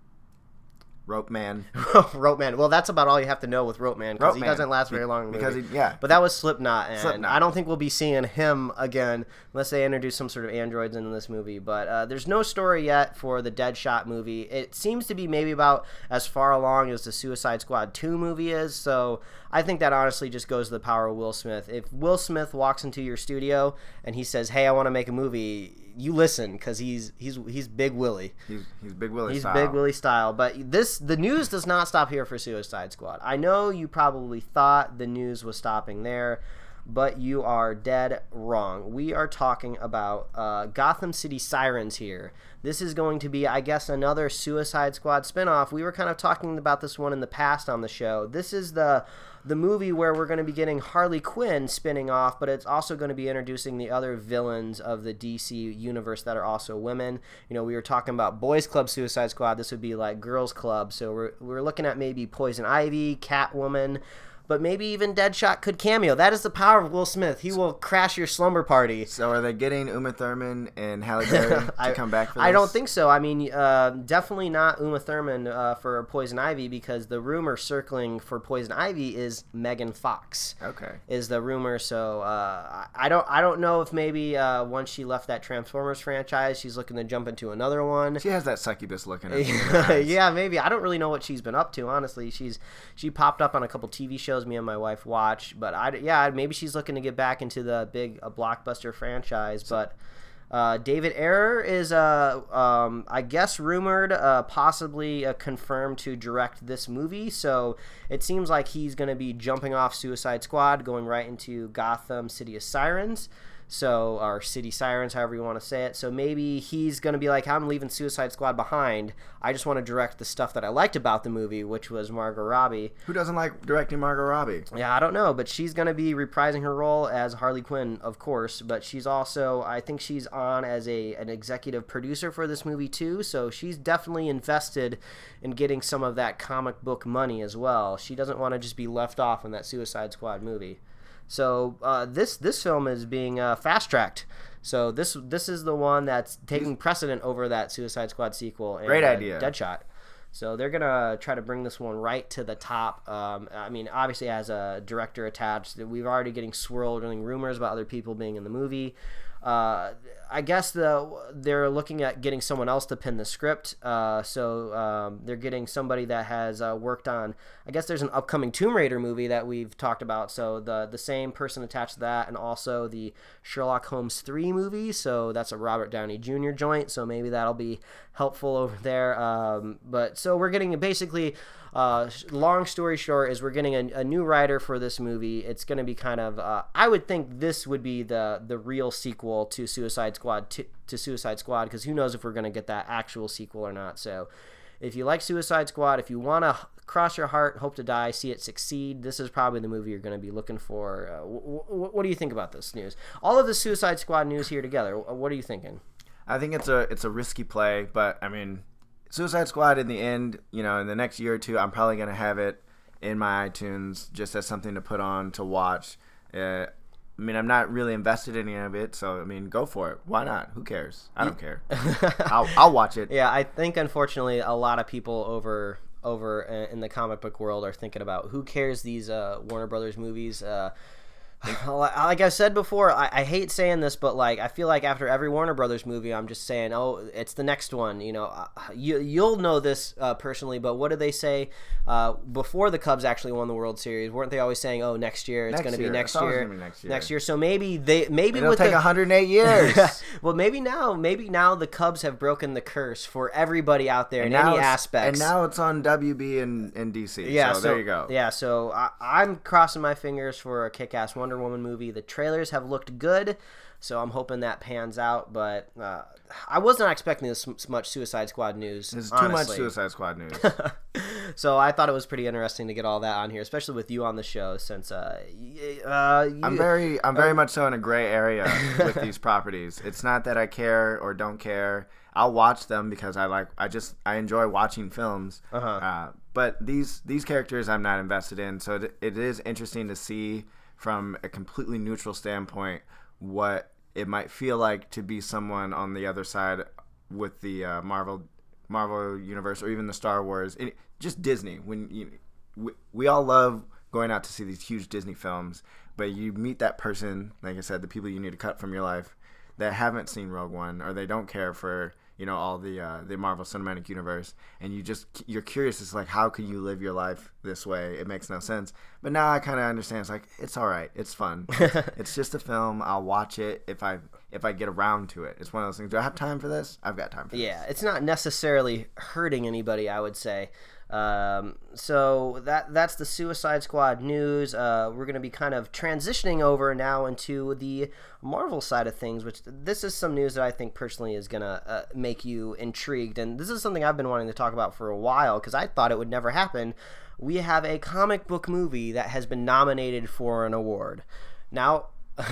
[SPEAKER 3] Rope Man.
[SPEAKER 2] Rope Man. Well, that's about all you have to know with Rope Man because
[SPEAKER 3] Rope
[SPEAKER 2] he
[SPEAKER 3] Man.
[SPEAKER 2] doesn't last very long in the
[SPEAKER 3] Because
[SPEAKER 2] movie.
[SPEAKER 3] he, yeah.
[SPEAKER 2] But that was Slipknot, and
[SPEAKER 3] Slipknot.
[SPEAKER 2] I don't think we'll be seeing him again unless they introduce some sort of androids into this movie. But uh, there's no story yet for the Deadshot movie. It seems to be maybe about as far along as the Suicide Squad two movie is, so I think that honestly just goes to the power of Will Smith. If Will Smith walks into your studio and he says, "Hey, I want to make a movie," you listen because he's he's he's Big Willie.
[SPEAKER 3] He's he's Big Willie
[SPEAKER 2] He's
[SPEAKER 3] style.
[SPEAKER 2] Big Willie style. But this the news does not stop here for Suicide Squad. I know you probably thought the news was stopping there, but you are dead wrong. We are talking about uh, Gotham City Sirens here. This is going to be, I guess, another Suicide Squad spinoff. We were kind of talking about this one in the past on the show. This is the the movie where we're going to be getting Harley Quinn spinning off, but it's also going to be introducing the other villains of the D C universe that are also women. You know, we were talking about Boys Club Suicide Squad. This would be like Girls Club. So we're, we're looking at maybe Poison Ivy, Catwoman, but maybe even Deadshot could cameo. That is the power of Will Smith. He will crash your slumber party.
[SPEAKER 3] So are they getting Uma Thurman and Halle Berry to
[SPEAKER 2] I,
[SPEAKER 3] come back for this?
[SPEAKER 2] I don't think so. I mean, uh, definitely not Uma Thurman uh, for Poison Ivy because the rumor circling for Poison Ivy is Megan Fox.
[SPEAKER 3] Okay.
[SPEAKER 2] Is the rumor. So uh, I don't I don't know if maybe uh, once she left that Transformers franchise, she's looking to jump into another one.
[SPEAKER 3] She has that succubus looking at her.
[SPEAKER 2] Yeah, maybe. I don't really know what she's been up to, honestly. She's she popped up on a couple T V shows me and my wife watch, but I yeah, maybe she's looking to get back into the big uh, blockbuster franchise. But uh, David Ayer is, uh, um, I guess, rumored, uh, possibly uh, confirmed to direct this movie. So it seems like he's going to be jumping off Suicide Squad, going right into Gotham City of Sirens. So, or City Sirens, however you want to say it. So maybe he's going to be like, I'm leaving Suicide Squad behind. I just want to direct the stuff that I liked about the movie, which was Margot Robbie.
[SPEAKER 3] Who doesn't like directing Margot Robbie?
[SPEAKER 2] Yeah, I don't know, but she's going to be reprising her role as Harley Quinn, of course. But she's also, I think she's on as a an executive producer for this movie too. So she's definitely invested in getting some of that comic book money as well. She doesn't want to just be left off in that Suicide Squad movie. So uh, this this film is being uh, fast tracked. So this this is the one that's taking precedent over that Suicide Squad sequel. And,
[SPEAKER 3] Great
[SPEAKER 2] uh,
[SPEAKER 3] idea.
[SPEAKER 2] Deadshot. So they're gonna try to bring this one right to the top. Um, I mean, obviously as a director attached, we've already getting swirling rumors about other people being in the movie. Uh, I guess the they're looking at getting someone else to pen the script. Uh, so um, they're getting somebody that has uh, worked on. I guess there's an upcoming Tomb Raider movie that we've talked about. So the the same person attached to that, and also the Sherlock Holmes three movie. So that's a Robert Downey Junior joint. So maybe that'll be helpful over there. Um, but so we're getting basically. Uh, long story short is we're getting a, a new writer for this movie. It's going to be kind of uh, I would think this would be the the real sequel to Suicide Squad to, to Suicide Squad because who knows if we're going to get that actual sequel or not. So if you like Suicide Squad, if you want to cross your heart, hope to die, see it succeed, this is probably the movie you're going to be looking for. Uh, w- w- what do you think about this news? All of the Suicide Squad news here together. What are you thinking?
[SPEAKER 3] I think it's a it's a risky play, but I mean, Suicide Squad in the end, you know, in the next year or two, I'm probably going to have it in my iTunes just as something to put on to watch. Uh, I mean, I'm not really invested in any of it, so, I mean, go for it. Why not? Who cares? I don't care. I'll, I'll watch it.
[SPEAKER 2] Yeah, I think, unfortunately, a lot of people over over in the comic book world are thinking about who cares these uh, Warner Brothers movies. Uh, like I said before, I, I hate saying this, but like I feel like after every Warner Brothers movie, I'm just saying, oh, it's the next one. You know, uh, you you'll know this uh, personally, but what did they say uh, before the Cubs actually won the World Series? Weren't they always saying, oh, next year it's going to be next year,
[SPEAKER 3] be next year,
[SPEAKER 2] next year? So maybe they maybe
[SPEAKER 3] it'll
[SPEAKER 2] with
[SPEAKER 3] take
[SPEAKER 2] the,
[SPEAKER 3] one hundred eight years.
[SPEAKER 2] Well, maybe now, maybe now the Cubs have broken the curse for everybody out there
[SPEAKER 3] and
[SPEAKER 2] in any
[SPEAKER 3] it's,
[SPEAKER 2] aspects.
[SPEAKER 3] And now it's on W B and, and D C.
[SPEAKER 2] Yeah,
[SPEAKER 3] so,
[SPEAKER 2] so
[SPEAKER 3] there you go.
[SPEAKER 2] Yeah, so I, I'm crossing my fingers for a kick-ass Wonder Woman movie. The trailers have looked good, so I'm hoping that pans out. But uh, I was not expecting this much Suicide Squad news.
[SPEAKER 3] There's too
[SPEAKER 2] honestly.
[SPEAKER 3] much Suicide Squad news.
[SPEAKER 2] So I thought it was pretty interesting to get all that on here, especially with you on the show. Since uh, uh, you,
[SPEAKER 3] I'm very, I'm very uh, much so in a gray area with these properties. It's not that I care or don't care. I'll watch them because I like, I just, I enjoy watching films.
[SPEAKER 2] Uh-huh.
[SPEAKER 3] Uh, but these, these characters I'm not invested in. So it, it is interesting to see from a completely neutral standpoint what it might feel like to be someone on the other side with the uh, Marvel Marvel universe or even the Star Wars, it, just Disney. When you, we, we all love going out to see these huge Disney films, but you meet that person, like I said, the people you need to cut from your life that haven't seen Rogue One or they don't care for, you know, all the uh, the Marvel Cinematic Universe, and you just you're curious. It's like, how can you live your life this way? It makes no sense. But now I kind of understand. It's like, it's all right. It's fun. It's, it's just a film. I'll watch it if I if I get around to it. It's one of those things. Do I have time for this? I've got time for
[SPEAKER 2] yeah,
[SPEAKER 3] this.
[SPEAKER 2] Yeah, it's not necessarily hurting anybody, I would say. Um, so that that's the Suicide Squad news. Uh, we're going to be kind of transitioning over now into the Marvel side of things, which this is some news that I think personally is going to uh, make you intrigued. And this is something I've been wanting to talk about for a while because I thought it would never happen. We have a comic book movie that has been nominated for an award. Now,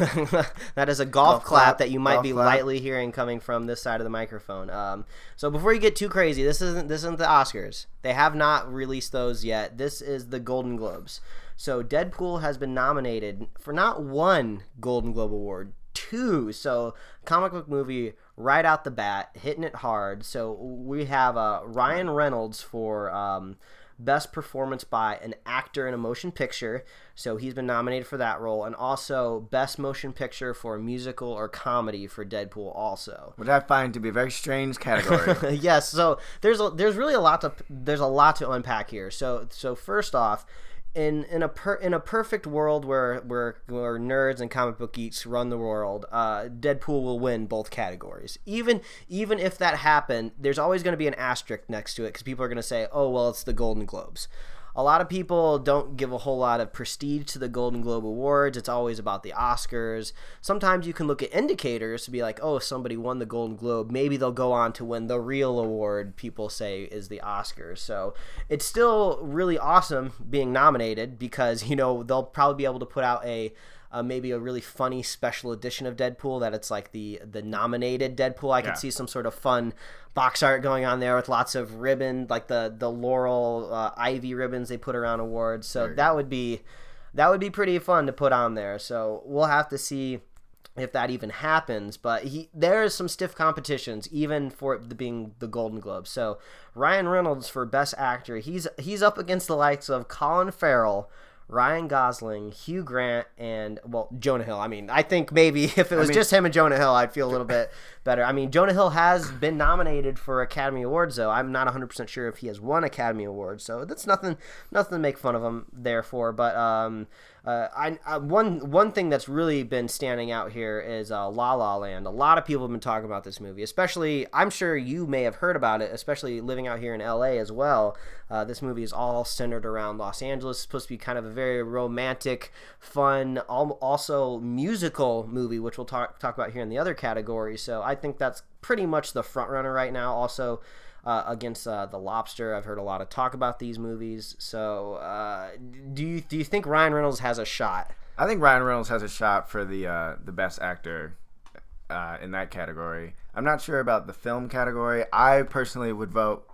[SPEAKER 2] that is a golf, golf clap, clap that you might golf be clap. lightly hearing coming from this side of the microphone. Um, so before you get too crazy, this isn't this isn't the Oscars. They have not released those yet. This is the Golden Globes. So Deadpool has been nominated for not one Golden Globe award, two. So comic book movie right out the bat, hitting it hard. So we have uh, Ryan Reynolds for um, Best Performance by an Actor in a Motion Picture. So he's been nominated for that role. And also Best Motion Picture for a Musical or Comedy for Deadpool also.
[SPEAKER 3] Which I find to be a very strange category.
[SPEAKER 2] Yes, so there's a, there's really a lot to there's a lot to unpack here. So so first off, in in a per, in a perfect world where, where where nerds and comic book geeks run the world, uh, Deadpool will win both categories. Even even if that happened, there's always going to be an asterisk next to it because people are going to say, "Oh, well, it's the Golden Globes." A lot of people don't give a whole lot of prestige to the Golden Globe Awards. It's always about the Oscars. Sometimes you can look at indicators to be like, oh, if somebody won the Golden Globe, maybe they'll go on to win the real award people say is the Oscars. So it's still really awesome being nominated because, you know, they'll probably be able to put out a Uh, maybe a really funny special edition of Deadpool that it's like the the nominated Deadpool. I could
[SPEAKER 3] yeah.
[SPEAKER 2] see some sort of fun box art going on there with lots of ribbon, like the the Laurel uh, Ivy ribbons they put around awards. So that would be that would be pretty fun to put on there. So we'll have to see if that even happens. But he there's some stiff competitions even for it being the Golden Globe. So Ryan Reynolds for Best Actor, he's he's up against the likes of Colin Farrell, Ryan Gosling, Hugh Grant, and, well, Jonah Hill. I mean, I think maybe if it was I mean, just him and Jonah Hill, I'd feel a little bit better. I mean, Jonah Hill has been nominated for Academy Awards, though. I'm not one hundred percent sure if he has won Academy Awards, so that's nothing nothing to make fun of him there for. But um, uh, I, I one one thing that's really been standing out here is uh, La La Land. A lot of people have been talking about this movie, especially, I'm sure you may have heard about it, especially living out here in L A as well. Uh, this movie is all centered around Los Angeles. It's supposed to be kind of a very romantic, fun, also musical movie, which we'll talk talk about here in the other category. So I think that's pretty much the front runner right now. Also uh, against uh, The Lobster, I've heard a lot of talk about these movies. So uh, do you do you think Ryan Reynolds has a shot?
[SPEAKER 3] I think Ryan Reynolds has a shot for the uh, the best actor uh, in that category. I'm not sure about the film category. I personally would vote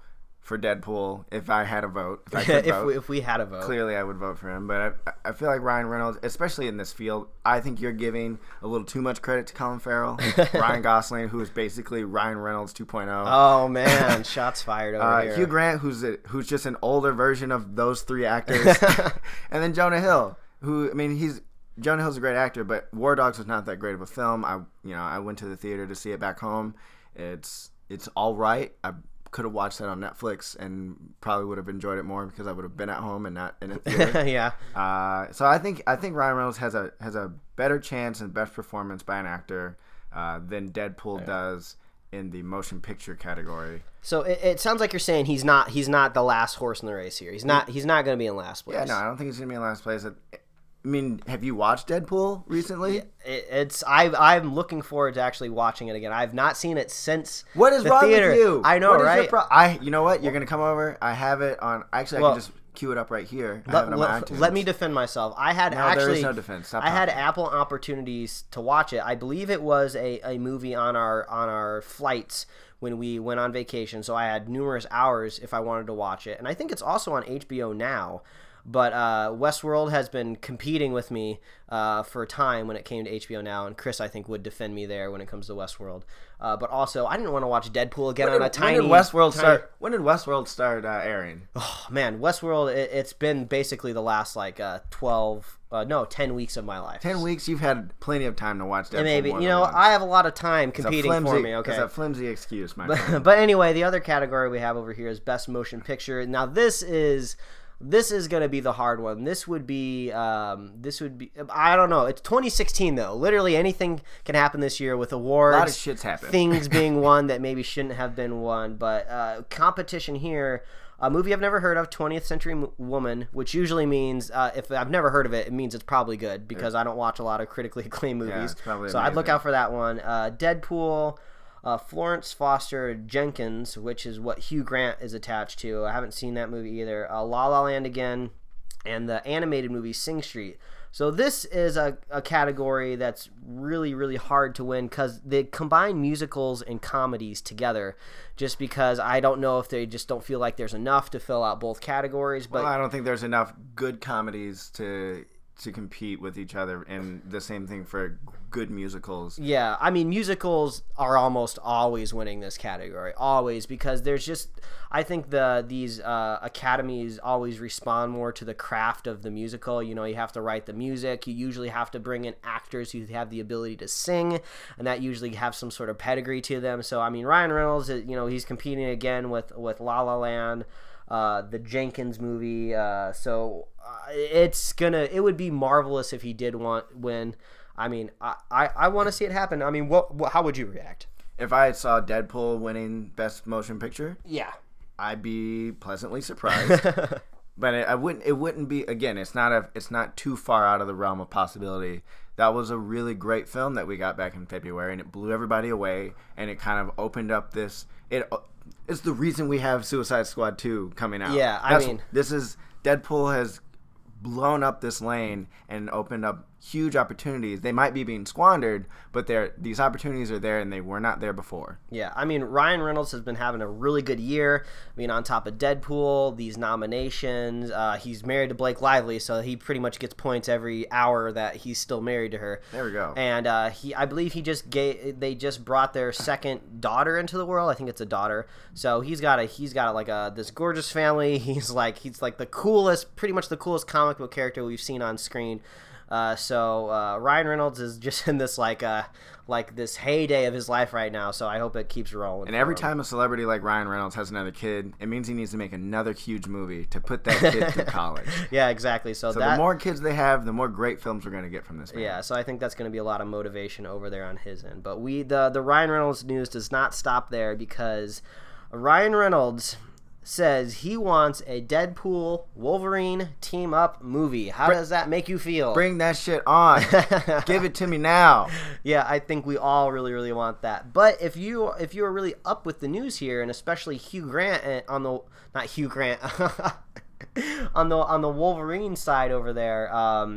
[SPEAKER 3] for Deadpool if I had a vote. If I could
[SPEAKER 2] if,
[SPEAKER 3] vote.
[SPEAKER 2] we, if we had a vote.
[SPEAKER 3] Clearly, I would vote for him. But I, I feel like Ryan Reynolds, especially in this field, I think you're giving a little too much credit to Colin Farrell. Ryan Gosling, who is basically Ryan Reynolds two point oh.
[SPEAKER 2] Oh, man. Shots fired over
[SPEAKER 3] uh,
[SPEAKER 2] here.
[SPEAKER 3] Hugh Grant, who's a, who's just an older version of those three actors. And then Jonah Hill, who, I mean, he's Jonah Hill's a great actor, but War Dogs was not that great of a film. I, you know, I went to the theater to see it back home. It's it's all right. I could have watched that on Netflix and probably would have enjoyed it more because I would have been at home and not in a theater.
[SPEAKER 2] yeah.
[SPEAKER 3] Uh, so I think I think Ryan Reynolds has a has a better chance and best performance by an actor uh, than Deadpool yeah. does in the motion picture category.
[SPEAKER 2] So it, it sounds like you're saying he's not he's not the last horse in the race here. He's not he's not going to be in last place.
[SPEAKER 3] Yeah, no, I don't think he's going to be in last place. I mean, have you watched Deadpool recently?
[SPEAKER 2] It, it's I I'm looking forward to actually watching it again. I've not seen it since
[SPEAKER 3] What is
[SPEAKER 2] the
[SPEAKER 3] wrong
[SPEAKER 2] theater.
[SPEAKER 3] with you?
[SPEAKER 2] I know,
[SPEAKER 3] what is
[SPEAKER 2] right?
[SPEAKER 3] Your pro- I you know what? You're gonna come over. I have it on. Actually, I
[SPEAKER 2] Well,
[SPEAKER 3] can just cue it up right here. I
[SPEAKER 2] Let,
[SPEAKER 3] have it on my
[SPEAKER 2] let,
[SPEAKER 3] iTunes.
[SPEAKER 2] let me defend myself. I had
[SPEAKER 3] No,
[SPEAKER 2] actually
[SPEAKER 3] there is no defense. Stop
[SPEAKER 2] I had
[SPEAKER 3] talking.
[SPEAKER 2] ample opportunities to watch it. I believe it was a, a movie on our on our flights when we went on vacation. So I had numerous hours if I wanted to watch it. And I think it's also on H B O now. But uh, Westworld has been competing with me uh, for a time when it came to H B O Now, and Chris, I think, would defend me there when it comes to Westworld. Uh, but also, I didn't want to watch Deadpool again
[SPEAKER 3] When
[SPEAKER 2] on a
[SPEAKER 3] did,
[SPEAKER 2] tiny.
[SPEAKER 3] when did Westworld
[SPEAKER 2] tiny...
[SPEAKER 3] start? When did Westworld start uh, airing?
[SPEAKER 2] Oh man, Westworld! It, it's been basically the last like uh, twelve, uh, no, ten weeks of my life.
[SPEAKER 3] Ten weeks. You've had plenty of time to watch Deadpool.
[SPEAKER 2] And maybe
[SPEAKER 3] more
[SPEAKER 2] you
[SPEAKER 3] than
[SPEAKER 2] know
[SPEAKER 3] once.
[SPEAKER 2] I have a lot of time
[SPEAKER 3] It's a
[SPEAKER 2] competing
[SPEAKER 3] flimsy,
[SPEAKER 2] for me. Okay,
[SPEAKER 3] it's a flimsy excuse, my
[SPEAKER 2] but,
[SPEAKER 3] friend.
[SPEAKER 2] but anyway, the other category we have over here is Best Motion Picture. Now this is. This is gonna be the hard one. This would be, um, this would be. I don't know. It's twenty sixteen though. Literally anything can happen this year with awards.
[SPEAKER 3] A lot of shit's happened.
[SPEAKER 2] Things being won that maybe shouldn't have been won. But uh, competition here. A movie I've never heard of, twentieth Century Woman, which usually means uh, if I've never heard of it, it means it's probably good because I don't watch a lot of critically acclaimed movies.
[SPEAKER 3] Yeah, it's probably
[SPEAKER 2] so I'd look
[SPEAKER 3] amazing.
[SPEAKER 2] out for that one. Uh, Deadpool. Uh, Florence Foster Jenkins, which is what Hugh Grant is attached to. I haven't seen that movie either. Uh, La La Land again, and the animated movie Sing Street. So this is a, a category that's really, really hard to win because they combine musicals and comedies together just because I don't know if they just don't feel like there's enough to fill out both categories. But
[SPEAKER 3] well, I don't think there's enough good comedies to to compete with each other, and the same thing for good musicals.
[SPEAKER 2] Yeah, I mean, musicals are almost always winning this category, always, because there's just, I think the these uh, academies always respond more to the craft of the musical. You know, you have to write the music, you usually have to bring in actors who have the ability to sing, and that usually have some sort of pedigree to them. So, I mean, Ryan Reynolds, you know, he's competing again with, with La La Land, uh, the Jenkins movie, uh, so uh, it's gonna, it would be marvelous if he did want win. I mean, I, I, I want to see it happen. I mean, what, what how would you react?
[SPEAKER 3] If I saw Deadpool winning Best Motion Picture,
[SPEAKER 2] Yeah.
[SPEAKER 3] I'd be pleasantly surprised. But it, I wouldn't. It wouldn't be. Again, it's not a. It's not too far out of the realm of possibility. That was a really great film that we got back in February, and it blew everybody away. And it kind of opened up this. It. It's the reason we have Suicide Squad two coming out.
[SPEAKER 2] Yeah, I
[SPEAKER 3] That's-
[SPEAKER 2] mean-
[SPEAKER 3] this is Deadpool has blown up this lane and opened up huge opportunities. They might be being squandered, but they're, these opportunities are there, and they were not there before.
[SPEAKER 2] Yeah, I mean, Ryan Reynolds has been having a really good year. I mean, on top of Deadpool, these nominations, uh, he's married to Blake Lively, so he pretty much gets points every hour that he's still married to her.
[SPEAKER 3] There we go.
[SPEAKER 2] And uh, he, I believe he just gave, they just brought their second daughter into the world. I think it's a daughter. So he's got a, he's got like a this gorgeous family. He's like, he's like the coolest, pretty much the coolest comic book character we've seen on screen. Uh, so uh, Ryan Reynolds is just in this like uh, like this heyday of his life right now. So I hope it keeps rolling.
[SPEAKER 3] And
[SPEAKER 2] for
[SPEAKER 3] every
[SPEAKER 2] him.
[SPEAKER 3] time a celebrity like Ryan Reynolds has another kid, it means he needs to make another huge movie to put that kid through college.
[SPEAKER 2] Yeah, exactly. So,
[SPEAKER 3] So
[SPEAKER 2] that
[SPEAKER 3] the more kids they have, the more great films we're going to get from this man.
[SPEAKER 2] yeah, so I think that's going to be a lot of motivation over there on his end. But we the the Ryan Reynolds news does not stop there because Ryan Reynolds says he wants a Deadpool Wolverine team up movie. How does that make you feel?
[SPEAKER 3] Bring that shit on. Give it to me now.
[SPEAKER 2] Yeah, I think we all really, really want that. But if you if you are really up with the news here, and especially Hugh Grant eh, on the not Hugh Grant on the on the Wolverine side over there, um,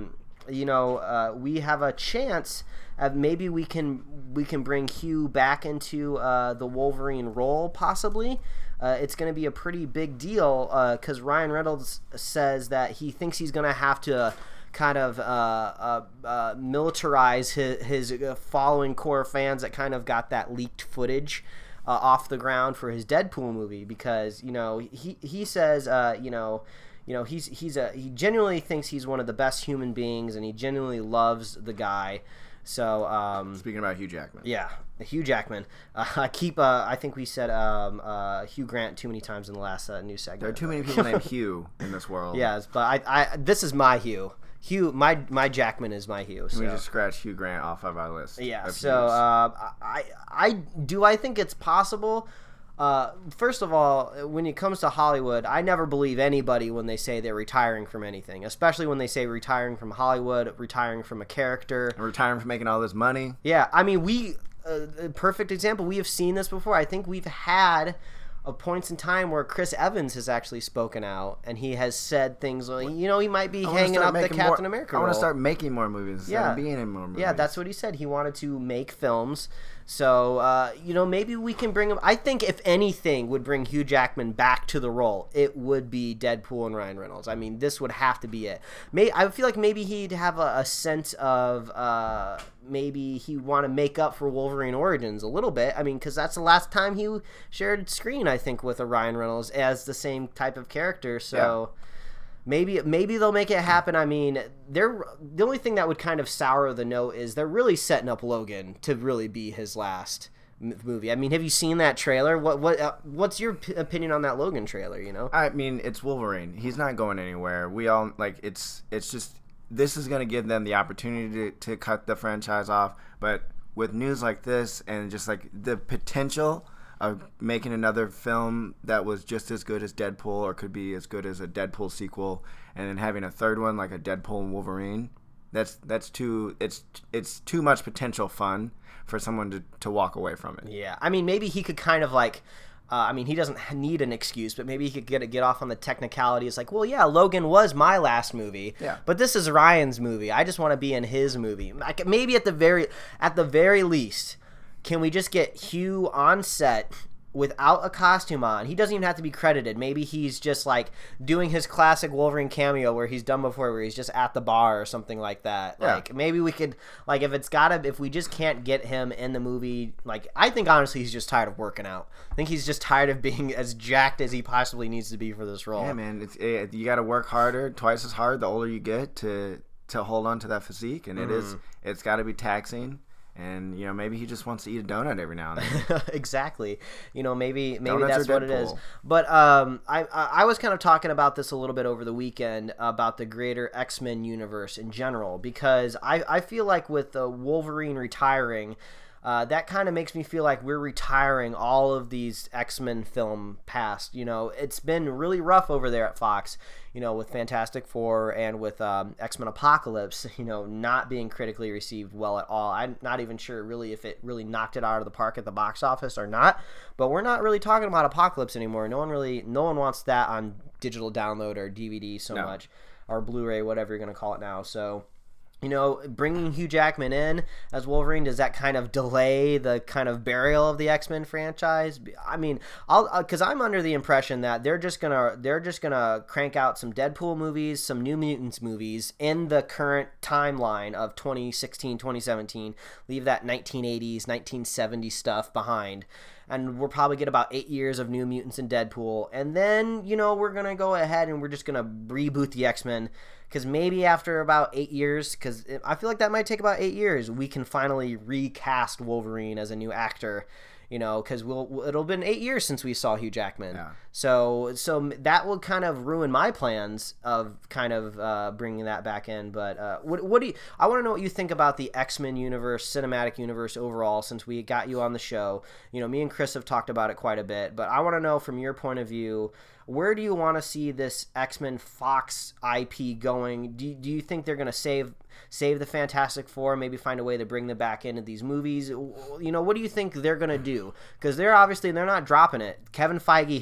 [SPEAKER 2] you know, uh, we have a chance of maybe we can we can bring Hugh back into uh, the Wolverine role, possibly. Uh, it's going to be a pretty big deal because uh, Ryan Reynolds says that he thinks he's going to have to kind of uh, uh, uh, militarize his, his following core fans that kind of got that leaked footage uh, off the ground for his Deadpool movie, because, you know, he he says, uh, you know, you know, he's he's a he genuinely thinks he's one of the best human beings, and he genuinely loves the guy. So um,
[SPEAKER 3] speaking about Hugh Jackman,
[SPEAKER 2] yeah, Hugh Jackman. Uh, I keep. Uh, I think we said um, uh, Hugh Grant too many times in the last uh, news segment.
[SPEAKER 3] There are too many people named Hugh in this world.
[SPEAKER 2] Yes, but I, I. This is my Hugh. Hugh, my my Jackman is my Hugh. So.
[SPEAKER 3] We just scratched Hugh Grant off of our list.
[SPEAKER 2] Yeah. So uh, I I do I think it's possible. Uh, first of all, when it comes to Hollywood, I never believe anybody when they say they're retiring from anything, especially when they say retiring from Hollywood, retiring from a character.
[SPEAKER 3] And retiring from making all this money.
[SPEAKER 2] Yeah, I mean, we, uh, a perfect example, we have seen this before. I think we've had a points in time where Chris Evans has actually spoken out, and he has said things like, you know, he might be hanging up the Captain
[SPEAKER 3] more,
[SPEAKER 2] America
[SPEAKER 3] I want
[SPEAKER 2] role.
[SPEAKER 3] to start making more movies instead
[SPEAKER 2] yeah.
[SPEAKER 3] of being in more movies.
[SPEAKER 2] Yeah, that's what he said. He wanted to make films. So, uh, you know, maybe we can bring him. I think if anything would bring Hugh Jackman back to the role, it would be Deadpool and Ryan Reynolds. I mean, this would have to be it. May I feel like maybe he'd have a, a sense of uh, maybe he'd want to make up for Wolverine Origins a little bit. I mean, because that's the last time he shared screen, I think, with a Ryan Reynolds as the same type of character. So. Yeah. Maybe maybe they'll make it happen. I mean, they're the only thing that would kind of sour the note is they're really setting up Logan to really be his last movie. I mean, have you seen that trailer? What what uh, what's your p- opinion on that Logan trailer? You know,
[SPEAKER 3] I mean, it's Wolverine. He's not going anywhere. We all like it's it's just this is going to give them the opportunity to, to cut the franchise off. But with news like this and just like the potential of making another film that was just as good as Deadpool or could be as good as a Deadpool sequel, and then having a third one like a Deadpool and Wolverine, that's that's too it's it's too much potential fun for someone to, to walk away from it.
[SPEAKER 2] Yeah, I mean, maybe he could kind of like uh, I mean, he doesn't need an excuse, but maybe he could get get off on the technicality. It's like, well, yeah, Logan was my last movie,
[SPEAKER 3] yeah,
[SPEAKER 2] but this is Ryan's movie. I just want to be in his movie. Like, maybe at the very at the very least, can we just get Hugh on set without a costume on? He doesn't even have to be credited. Maybe he's just like doing his classic Wolverine cameo where he's done before, where he's just at the bar or something like that.
[SPEAKER 3] Yeah.
[SPEAKER 2] Like, maybe we could, like, if it's gotta, if we just can't get him in the movie, like, I think honestly he's just tired of working out. I think he's just tired of being as jacked as he possibly needs to be for this role.
[SPEAKER 3] Yeah, man, it's it, you got to work harder, twice as hard the older you get to to hold on to that physique, and mm. it is it's got to be taxing. And, you know, maybe he just wants to eat a donut every now and then.
[SPEAKER 2] Exactly. You know, maybe maybe
[SPEAKER 3] Donuts
[SPEAKER 2] that's what it is. But um, I I was kind of talking about this a little bit over the weekend about the greater X-Men universe in general, because I, I feel like with the Wolverine retiring, uh, that kind of makes me feel like we're retiring all of these X-Men film past. You know, it's been really rough over there at Fox, you know, with Fantastic Four and with um, X-Men Apocalypse, you know, not being critically received well at all. I'm not even sure really if it really knocked it out of the park at the box office or not, but we're not really talking about Apocalypse anymore. No one really, no one wants that on digital download or D V D so
[SPEAKER 3] no.
[SPEAKER 2] much, or Blu-ray, whatever you're going to call it now. So, you know, bringing Hugh Jackman in as Wolverine, does that kind of delay the kind of burial of the X-Men franchise? I mean, I'll because I'm under the impression that they're just gonna they're just gonna crank out some Deadpool movies, some New Mutants movies in the current timeline of twenty sixteen, twenty seventeen. Leave that nineteen eighties, nineteen seventies stuff behind. And we'll probably get about eight years of New Mutants and Deadpool. And then, you know, we're going to go ahead and we're just going to reboot the X-Men. Because maybe after about eight years, because I feel like that might take about eight years, we can finally recast Wolverine as a new actor. You know, because we'll it'll been eight years since we saw Hugh Jackman.
[SPEAKER 3] Yeah.
[SPEAKER 2] So so that will kind of ruin my plans of kind of uh, bringing that back in. But uh, what what do you? I want to know what you think about the X-Men universe, cinematic universe overall. Since we got you on the show, you know, me and Chris have talked about it quite a bit. But I want to know from your point of view, where do you want to see this X-Men Fox I P going? Do do you think they're going to save save the Fantastic Four, maybe find a way to bring them back into these movies? You know, what do you think they're going to do? Because they're obviously they're not dropping it. Kevin Feige has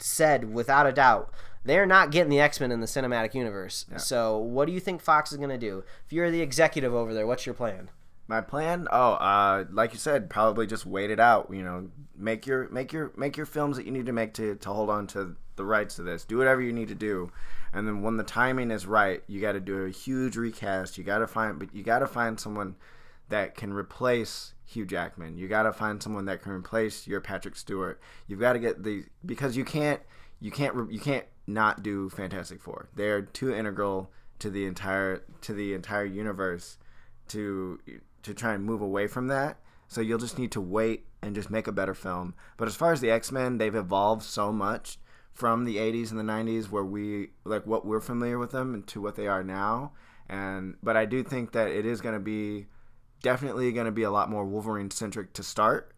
[SPEAKER 2] said without a doubt they're not getting the X-Men in the cinematic universe. Yeah. So what do you think Fox is going to do? If you're the executive over there, what's your plan?
[SPEAKER 3] My plan? Oh, uh, like you said, probably just wait it out. You know, make your make your make your films that you need to make to, to hold on to the rights to this. Do whatever you need to do, and then when the timing is right, you got to do a huge recast. You got to find, but you got to find someone that can replace Hugh Jackman. You got to find someone that can replace your Patrick Stewart. You've got to get the because you can't you can't you can't not do Fantastic Four. They're too integral to the entire to the entire universe to. to try and move away from that. So you'll just need to wait and just make a better film. But as far as the X-Men, they've evolved so much from the eighties and the nineties where we, like what we're familiar with them to what they are now. And but I do think that it is going to be definitely going to be a lot more Wolverine-centric to start.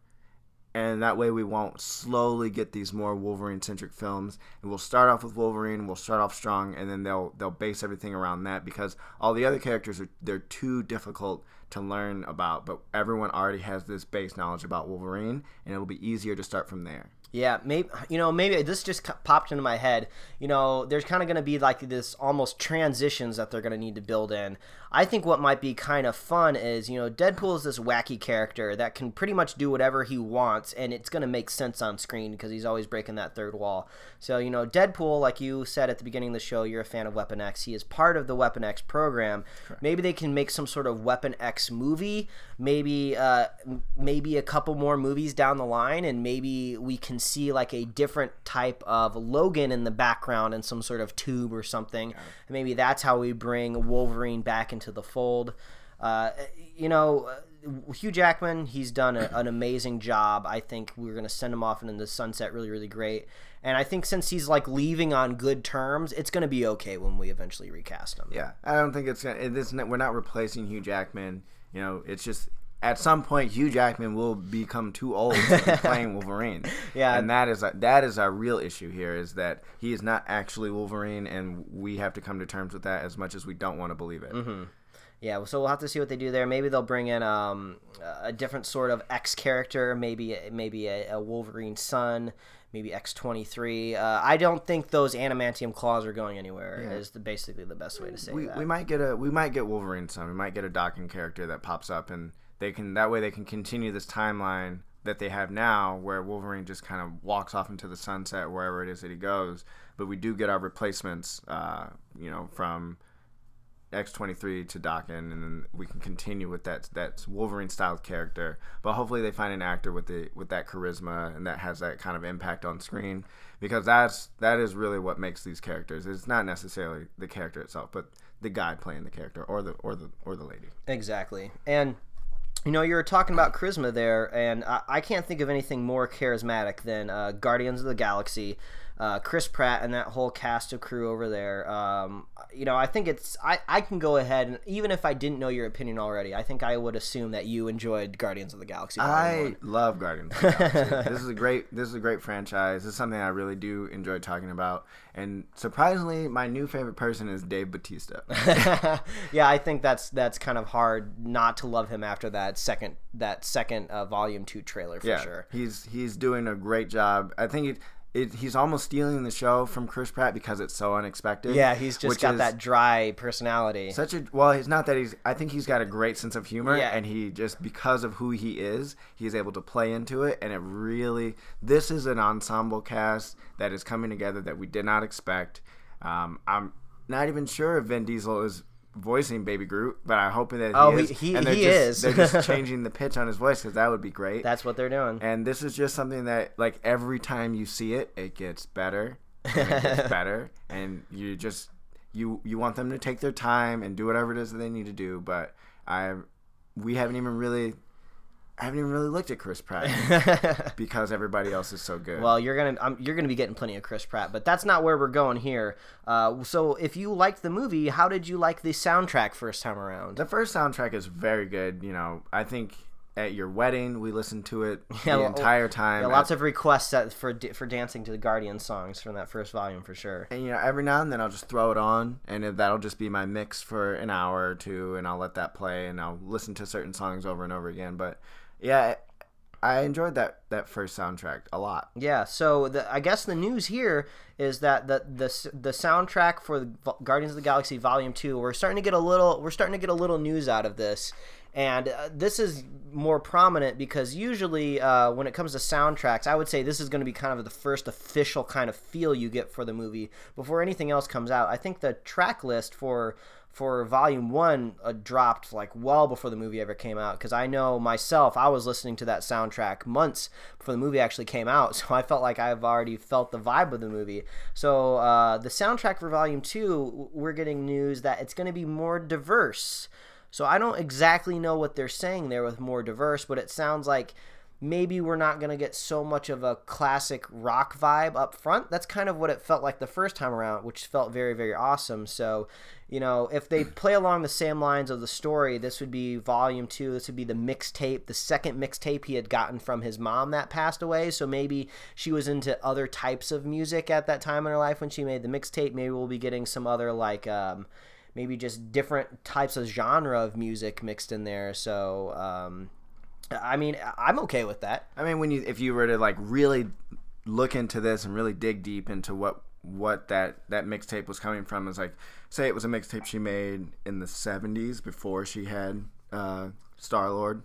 [SPEAKER 3] And that way we won't slowly get these more Wolverine-centric films. And we'll start off with Wolverine, we'll start off strong, and then they'll they'll base everything around that because all the other characters, are they're too difficult to learn about. But everyone already has this base knowledge about Wolverine, and it'll be easier to start from there.
[SPEAKER 2] Yeah, maybe you know, maybe this just popped into my head. You know, there's kind of going to be like this almost transitions that they're going to need to build in. I think what might be kind of fun is, you know, Deadpool is this wacky character that can pretty much do whatever he wants, and it's going to make sense on screen because he's always breaking that third wall. So, you know, Deadpool, like you said at the beginning of the show, you're a fan of Weapon X. He is part of the Weapon X program. Correct. Maybe they can make some sort of Weapon X movie, maybe uh, maybe a couple more movies down the line, and maybe we can see like a different type of Logan in the background in some sort of tube or something. Yeah. And maybe that's how we bring Wolverine back into the fold. Uh, you know, Hugh Jackman, he's done a, an amazing job. I think we're going to send him off into the sunset really, really great. And I think since he's like leaving on good terms, it's going to be okay when we eventually recast him.
[SPEAKER 3] Yeah, I don't think it's going to, it isn't, we're not replacing Hugh Jackman. You know, it's just, at some point, Hugh Jackman will become too old to be playing Wolverine. Yeah, and that is a, that is our real issue here, is that he is not actually Wolverine, and we have to come to terms with that as much as we don't want to believe it.
[SPEAKER 2] Mm-hmm. Yeah, so we'll have to see what they do there. Maybe they'll bring in um, a different sort of X character, maybe maybe a, a Wolverine son, maybe X twenty-three. Uh, I don't think those adamantium claws are going anywhere. Yeah. Is the, basically the best way to say
[SPEAKER 3] we,
[SPEAKER 2] that.
[SPEAKER 3] We might get a we might get Wolverine son. We might get a docking character that pops up, and they can that way they can continue this timeline that they have now, where Wolverine just kind of walks off into the sunset wherever it is that he goes. But we do get our replacements, uh, you know, from X twenty-three to Daken, and then we can continue with that that Wolverine styled character. But hopefully they find an actor with the with that charisma and that has that kind of impact on screen, because that's that is really what makes these characters. It's not necessarily the character itself, but the guy playing the character, or the or the or the lady.
[SPEAKER 2] Exactly. And you know, you were talking about charisma there, and I, I can't think of anything more charismatic than uh, Guardians of the Galaxy. Uh, Chris Pratt and that whole cast of crew over there. Um, you know, I think it's I, I can go ahead, and even if I didn't know your opinion already, I think I would assume that you enjoyed Guardians of the Galaxy.
[SPEAKER 3] I love Guardians of the Galaxy. This is a great this is a great franchise. This is something I really do enjoy talking about. And surprisingly, my new favorite person is Dave Bautista.
[SPEAKER 2] Yeah, I think that's that's kind of hard not to love him after that second that second uh, Volume Two trailer for
[SPEAKER 3] yeah,
[SPEAKER 2] sure.
[SPEAKER 3] He's he's doing a great job. I think it. It, he's almost stealing the show from Chris Pratt because it's so unexpected.
[SPEAKER 2] Yeah, he's just got that dry personality.
[SPEAKER 3] Such a well, he's not that he's. I think he's got a great sense of humor,
[SPEAKER 2] yeah.
[SPEAKER 3] and he just because of who he is, he's able to play into it, and it really. This is an ensemble cast that is coming together that we did not expect. Um, I'm not even sure if Vin Diesel is voicing Baby Groot, but I'm hoping that he
[SPEAKER 2] oh,
[SPEAKER 3] is.
[SPEAKER 2] he, he,
[SPEAKER 3] and they're
[SPEAKER 2] he
[SPEAKER 3] just,
[SPEAKER 2] is.
[SPEAKER 3] They're just changing the pitch on his voice, because that would be great.
[SPEAKER 2] That's what they're doing.
[SPEAKER 3] And this is just something that, like, every time you see it, it gets better. And it gets better. And you just you you want them to take their time and do whatever it is that they need to do. But I we haven't even really. I haven't even really looked at Chris Pratt because everybody else is so good.
[SPEAKER 2] Well, you're gonna um, you're gonna be getting plenty of Chris Pratt, but that's not where we're going here. Uh, so, if you liked the movie, how did you like the soundtrack first time around?
[SPEAKER 3] The first soundtrack is very good. You know, I think at your wedding we listened to it
[SPEAKER 2] yeah,
[SPEAKER 3] the
[SPEAKER 2] well,
[SPEAKER 3] entire time.
[SPEAKER 2] Yeah, lots at, of requests at, for for dancing to the Guardian songs from that first volume for sure.
[SPEAKER 3] And you know, every now and then I'll just throw it on, and that'll just be my mix for an hour or two, and I'll let that play, and I'll listen to certain songs over and over again. But yeah, I enjoyed that, that first soundtrack a lot.
[SPEAKER 2] Yeah, so the, I guess the news here is that the the the soundtrack for the Guardians of the Galaxy Volume Two, we're starting to get a little we're starting to get a little news out of this, and uh, this is more prominent because usually uh, when it comes to soundtracks, I would say this is going to be kind of the first official kind of feel you get for the movie before anything else comes out. I think the track list for for Volume One uh, dropped like well before the movie ever came out, because I know myself, I was listening to that soundtrack months before the movie actually came out, so I felt like I've already felt the vibe of the movie. So uh, the soundtrack for Volume Two, we're getting news that it's going to be more diverse. So I don't exactly know what they're saying there with more diverse, but it sounds like maybe we're not going to get so much of a classic rock vibe up front. That's kind of what it felt like the first time around, which felt very, very awesome. So, you know, if they play along the same lines of the story, this would be Volume two. This would be the mixtape, the second mixtape he had gotten from his mom that passed away. So maybe she was into other types of music at that time in her life when she made the mixtape. Maybe we'll be getting some other, like, um, maybe just different types of genre of music mixed in there. So, um... I mean, I'm okay with that.
[SPEAKER 3] I mean, when you if you were to like really look into this and really dig deep into what what that that mixtape was coming from, is like, say it was a mixtape she made in the seventies before she had uh, Star-Lord,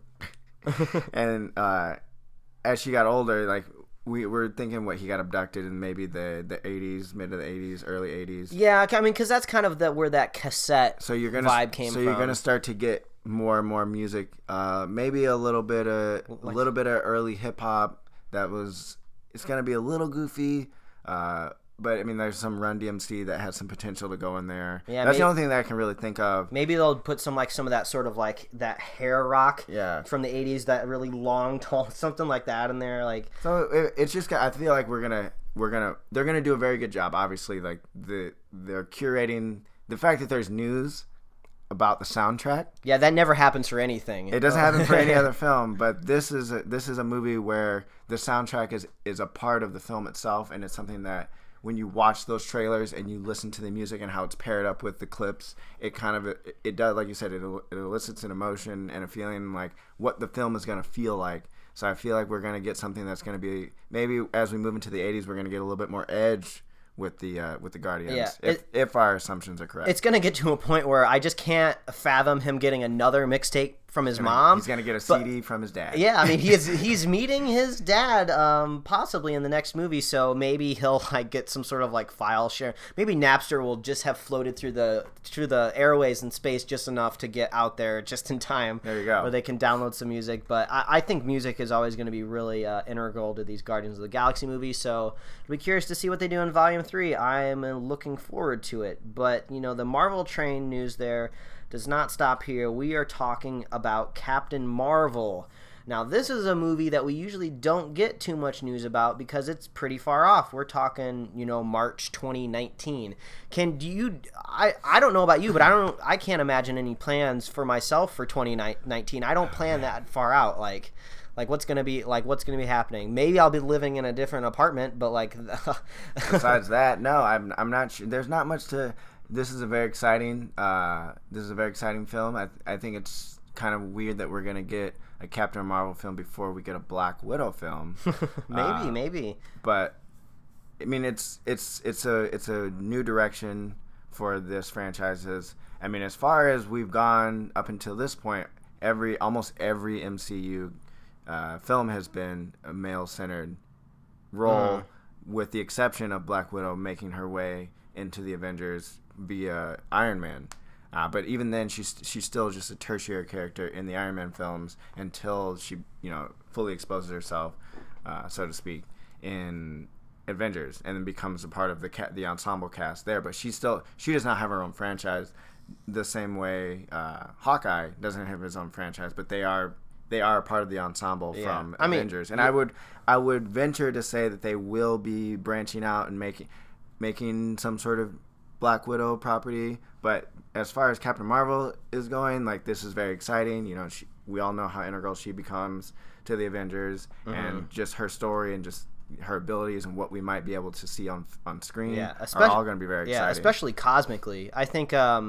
[SPEAKER 3] and uh, as she got older, like we were thinking what he got abducted in maybe the the eighties, mid to the eighties, early eighties.
[SPEAKER 2] Yeah, I mean, because that's kind of the where that cassette
[SPEAKER 3] so you're gonna,
[SPEAKER 2] vibe came
[SPEAKER 3] so
[SPEAKER 2] from.
[SPEAKER 3] So you're gonna start to get more and more music, uh, maybe a little bit of a little bit of early hip hop. That was it's gonna be a little goofy, uh, but I mean, there's some Run D M C that has some potential to go in there. Yeah, that's maybe, the only thing that I can really think of.
[SPEAKER 2] Maybe they'll put some like some of that sort of like that hair rock,
[SPEAKER 3] yeah,
[SPEAKER 2] from the eighties, that really long, tall, something like that in there. Like,
[SPEAKER 3] so it, it's just I feel like we're gonna we're gonna they're gonna do a very good job. Obviously, like the they're curating the fact that there's news about the soundtrack.
[SPEAKER 2] Yeah, that never happens for anything.
[SPEAKER 3] It doesn't happen for any other film, but this is a, this is a movie where the soundtrack is is a part of the film itself, and it's something that when you watch those trailers and you listen to the music and how it's paired up with the clips, it kind of it, it does, like you said, it, it elicits an emotion and a feeling like what the film is going to feel like. So I feel like we're going to get something that's going to be, maybe as we move into the eighties, we're going to get a little bit more edge with the uh, with the Guardians,
[SPEAKER 2] yeah,
[SPEAKER 3] if,
[SPEAKER 2] it,
[SPEAKER 3] if our assumptions are correct.
[SPEAKER 2] It's going to get to a point where I just can't fathom him getting another mixtape from his
[SPEAKER 3] he's gonna,
[SPEAKER 2] mom.
[SPEAKER 3] He's going to get a
[SPEAKER 2] but,
[SPEAKER 3] C D from his dad.
[SPEAKER 2] Yeah, I mean, he is, he's meeting his dad um, possibly in the next movie, so maybe he'll like get some sort of like file share. Maybe Napster will just have floated through the through the airways in space just enough to get out there just in time.
[SPEAKER 3] There you go.
[SPEAKER 2] Where they can download some music. But I, I think music is always going to be really uh, integral to these Guardians of the Galaxy movies, so I'll be curious to see what they do in Volume three. I am looking forward to it. But, you know, the Marvel train news there does not stop here. We are talking about Captain Marvel. Now, this is a movie that we usually don't get too much news about because it's pretty far off. We're talking, you know, March twenty nineteen. Can do you? I I don't know about you, but I don't. I can't imagine any plans for myself for twenty nineteen. I don't plan that far out. Like, like what's gonna be like what's gonna be happening? Maybe I'll be living in a different apartment, but like.
[SPEAKER 3] Besides that, no, I'm I'm not sure. There's not much to. This is a very exciting. Uh, this is a very exciting film. I I think it's kind of weird that we're gonna get a Captain Marvel film before we get a Black Widow film.
[SPEAKER 2] maybe,
[SPEAKER 3] uh,
[SPEAKER 2] maybe.
[SPEAKER 3] But I mean, it's it's it's a it's a new direction for this franchises. I mean, as far as we've gone up until this point, every almost every M C U uh, film has been a male-centered role, mm. with the exception of Black Widow making her way into the Avengers via Iron Man. Uh, but even then, she's she's still just a tertiary character in the Iron Man films until she, you know, fully exposes herself, uh, so to speak, in Avengers, and then becomes a part of the ca- the ensemble cast there. But she still she does not have her own franchise, the same way uh, Hawkeye doesn't have his own franchise. But they are they are a part of the ensemble yeah. from I Avengers, mean, and yeah. I would I would venture to say that they will be branching out and making making some sort of Black Widow property. But as far as Captain Marvel is going, like, this is very exciting. You know, she, we all know how integral she becomes to the Avengers, mm-hmm. and just her story and just her abilities and what we might be able to see on on screen
[SPEAKER 2] yeah,
[SPEAKER 3] are all going to be very
[SPEAKER 2] yeah,
[SPEAKER 3] exciting.
[SPEAKER 2] Especially cosmically. I think um,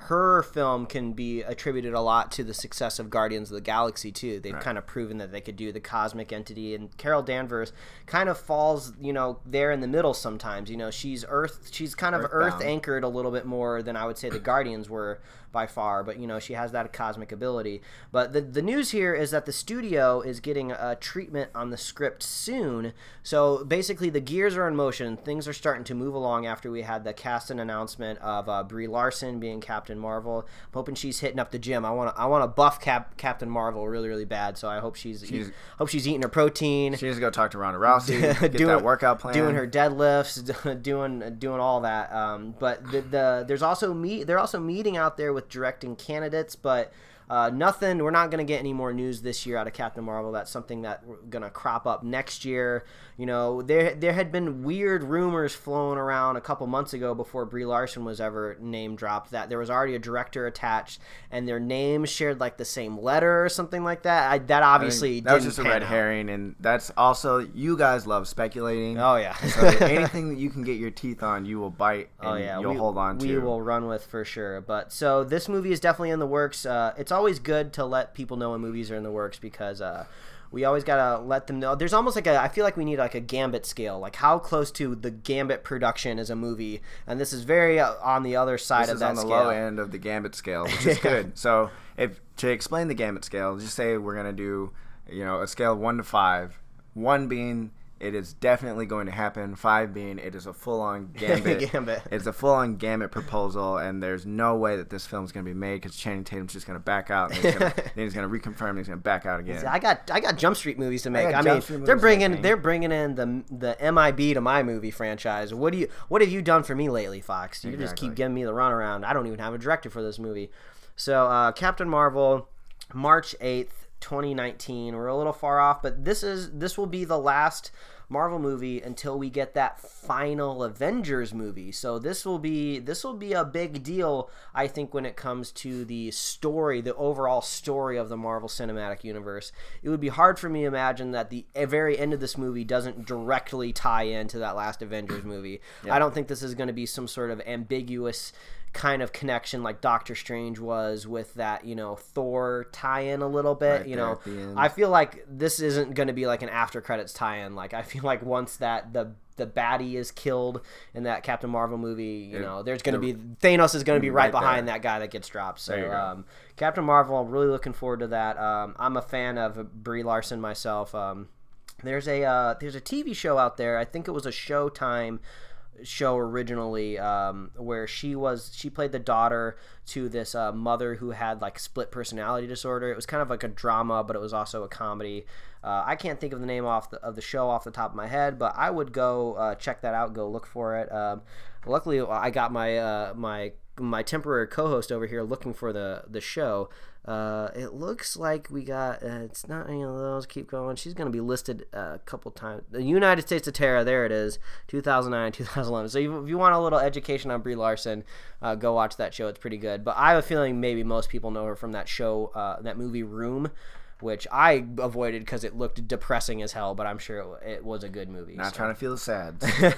[SPEAKER 2] her film can be attributed a lot to the success of Guardians of the Galaxy too. They've right. kind of proven that they could do the cosmic entity, and Carol Danvers kind of falls, you know, there in the middle sometimes. You know, she's Earth, she's kind of Earth anchored a little bit more than I would say the Guardians were by far, but you know, she has that cosmic ability. But the the news here is that the studio is getting a treatment on the script soon. So basically the gears are in motion. Things are starting to move along after we had the casting announcement of uh, Brie Larson being Captain Marvel. I'm hoping she's hitting up the gym. I want to I want to buff Cap, Captain Marvel really really bad. So I hope she's, she's eat, hope she's eating her protein.
[SPEAKER 3] She needs to go talk to Ronda Rousey, get
[SPEAKER 2] doing,
[SPEAKER 3] that workout plan,
[SPEAKER 2] doing her deadlifts, doing doing all that. Um, but the, the there's also meet they're also meeting out there with directing candidates, but uh, nothing. We're not going to get any more news this year out of Captain Marvel. That's something that we're going to crop up next year. You know, there there had been weird rumors flowing around a couple months ago before Brie Larson was ever name dropped that there was already a director attached and their names shared like the same letter or something like that. I, that obviously
[SPEAKER 3] I mean, that
[SPEAKER 2] didn't
[SPEAKER 3] was just a
[SPEAKER 2] pan
[SPEAKER 3] red
[SPEAKER 2] out.
[SPEAKER 3] herring, and that's also, you guys love speculating.
[SPEAKER 2] Oh yeah.
[SPEAKER 3] So anything that you can get your teeth on, you will bite and
[SPEAKER 2] oh, yeah.
[SPEAKER 3] you'll
[SPEAKER 2] we,
[SPEAKER 3] hold on to.
[SPEAKER 2] We will run with for sure. But so this movie is definitely in the works. Uh, it's always good to let people know when movies are in the works because uh, we always gotta let them know. There's almost like a, I feel like we need like a Gambit scale, like how close to the Gambit production is a movie, and this is very uh, on the other side
[SPEAKER 3] this
[SPEAKER 2] of that
[SPEAKER 3] scale. This is
[SPEAKER 2] scale.
[SPEAKER 3] on the low end of the Gambit scale, which is good. So if to explain the Gambit scale, just say we're gonna do, you know, a scale of one to five. One being it is definitely going to happen. Five being it is a full-on Gambit.
[SPEAKER 2] Gambit.
[SPEAKER 3] It's a full-on Gambit proposal, and there's no way that this film is going to be made because Channing Tatum's just going to back out, and he's gonna, then he's going to reconfirm, and he's going to back out again.
[SPEAKER 2] I got I got Jump Street movies to make. I,
[SPEAKER 3] I
[SPEAKER 2] mean, they're bringing
[SPEAKER 3] making.
[SPEAKER 2] they're bringing in the the M I B to my movie franchise. What do you what have you done for me lately, Fox? You
[SPEAKER 3] Exactly.
[SPEAKER 2] just keep giving me the runaround. I don't even have a director for this movie. So uh, Captain Marvel, March eighth, twenty nineteen. We're a little far off, but this is this will be the last Marvel movie until we get that final Avengers movie. So this will be this will be a big deal, I think, when it comes to the story, the overall story of the Marvel Cinematic Universe. It would be hard for me to imagine that the very end of this movie doesn't directly tie into that last Avengers movie. Yeah. I don't think this is going to be some sort of ambiguous kind of connection like Doctor Strange was with that, you know, Thor tie-in a little bit.
[SPEAKER 3] Right
[SPEAKER 2] you
[SPEAKER 3] there
[SPEAKER 2] know,
[SPEAKER 3] at the end.
[SPEAKER 2] I feel like this isn't going to be like an after credits tie-in. Like I feel like once that the the baddie is killed in that Captain Marvel movie, you
[SPEAKER 3] It,
[SPEAKER 2] know, there's going to be Thanos is going to be right,
[SPEAKER 3] right
[SPEAKER 2] behind
[SPEAKER 3] there.
[SPEAKER 2] that guy that gets dropped. So
[SPEAKER 3] There you go.
[SPEAKER 2] um, Captain Marvel, I'm really looking forward to that. Um, I'm a fan of Brie Larson myself. Um, there's a uh, there's a T V show out there. I think it was a Showtime show originally, um, where she was she played the daughter to this uh, mother who had like split personality disorder. It was kind of like a drama, but it was also a comedy. Uh, I can't think of the name off the, of the show off the top of my head, but I would go uh, check that out. Go look for it. Um, luckily, I got my uh, my my temporary co-host over here looking for the the show. Uh, it looks like we got, uh, it's not any of those, keep going. She's going to be listed uh, a couple times. The United States of Terra, there it is, two thousand nine, two thousand eleven. So if you want a little education on Brie Larson, uh, go watch that show. It's pretty good. But I have a feeling maybe most people know her from that show, uh, that movie Room, which I avoided because it looked depressing as hell, but I'm sure it, it was a good movie.
[SPEAKER 3] Not
[SPEAKER 2] so.
[SPEAKER 3] trying to feel sad.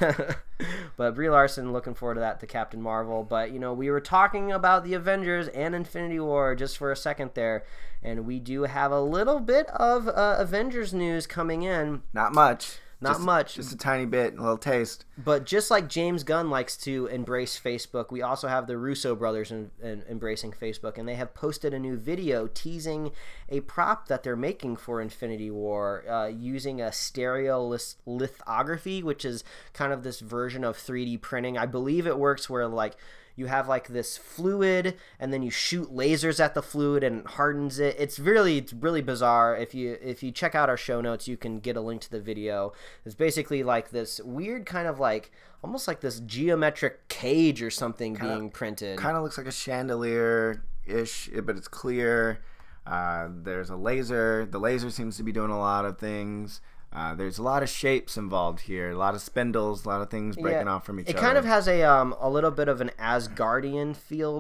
[SPEAKER 2] But Brie Larson, looking forward to that, to Captain Marvel. But, you know, we were talking about the Avengers and Infinity War just for a second there, and we do have a little bit of uh, Avengers news coming in.
[SPEAKER 3] Not much.
[SPEAKER 2] Not
[SPEAKER 3] just,
[SPEAKER 2] much.
[SPEAKER 3] Just a tiny bit, a little taste.
[SPEAKER 2] But just like James Gunn likes to embrace Facebook, we also have the Russo brothers in, in, embracing Facebook, and they have posted a new video teasing a prop that they're making for Infinity War uh, using a stereolithography, which is kind of this version of three D printing. I believe it works where like you have like this fluid and then you shoot lasers at the fluid and it hardens it. It's really it's really bizarre. If you if you check out our show notes, you can get a link to the video. It's basically like this weird kind of like almost like this geometric cage or something kinda, being printed.
[SPEAKER 3] Kind of looks like a chandelier-ish, but it's clear. Uh, there's a laser. The laser seems to be doing a lot of things. Uh, there's a lot of shapes involved here, a lot of spindles, a lot of things breaking
[SPEAKER 2] yeah,
[SPEAKER 3] off from each
[SPEAKER 2] it
[SPEAKER 3] other.
[SPEAKER 2] It kind of has a um a little bit of an Asgardian feel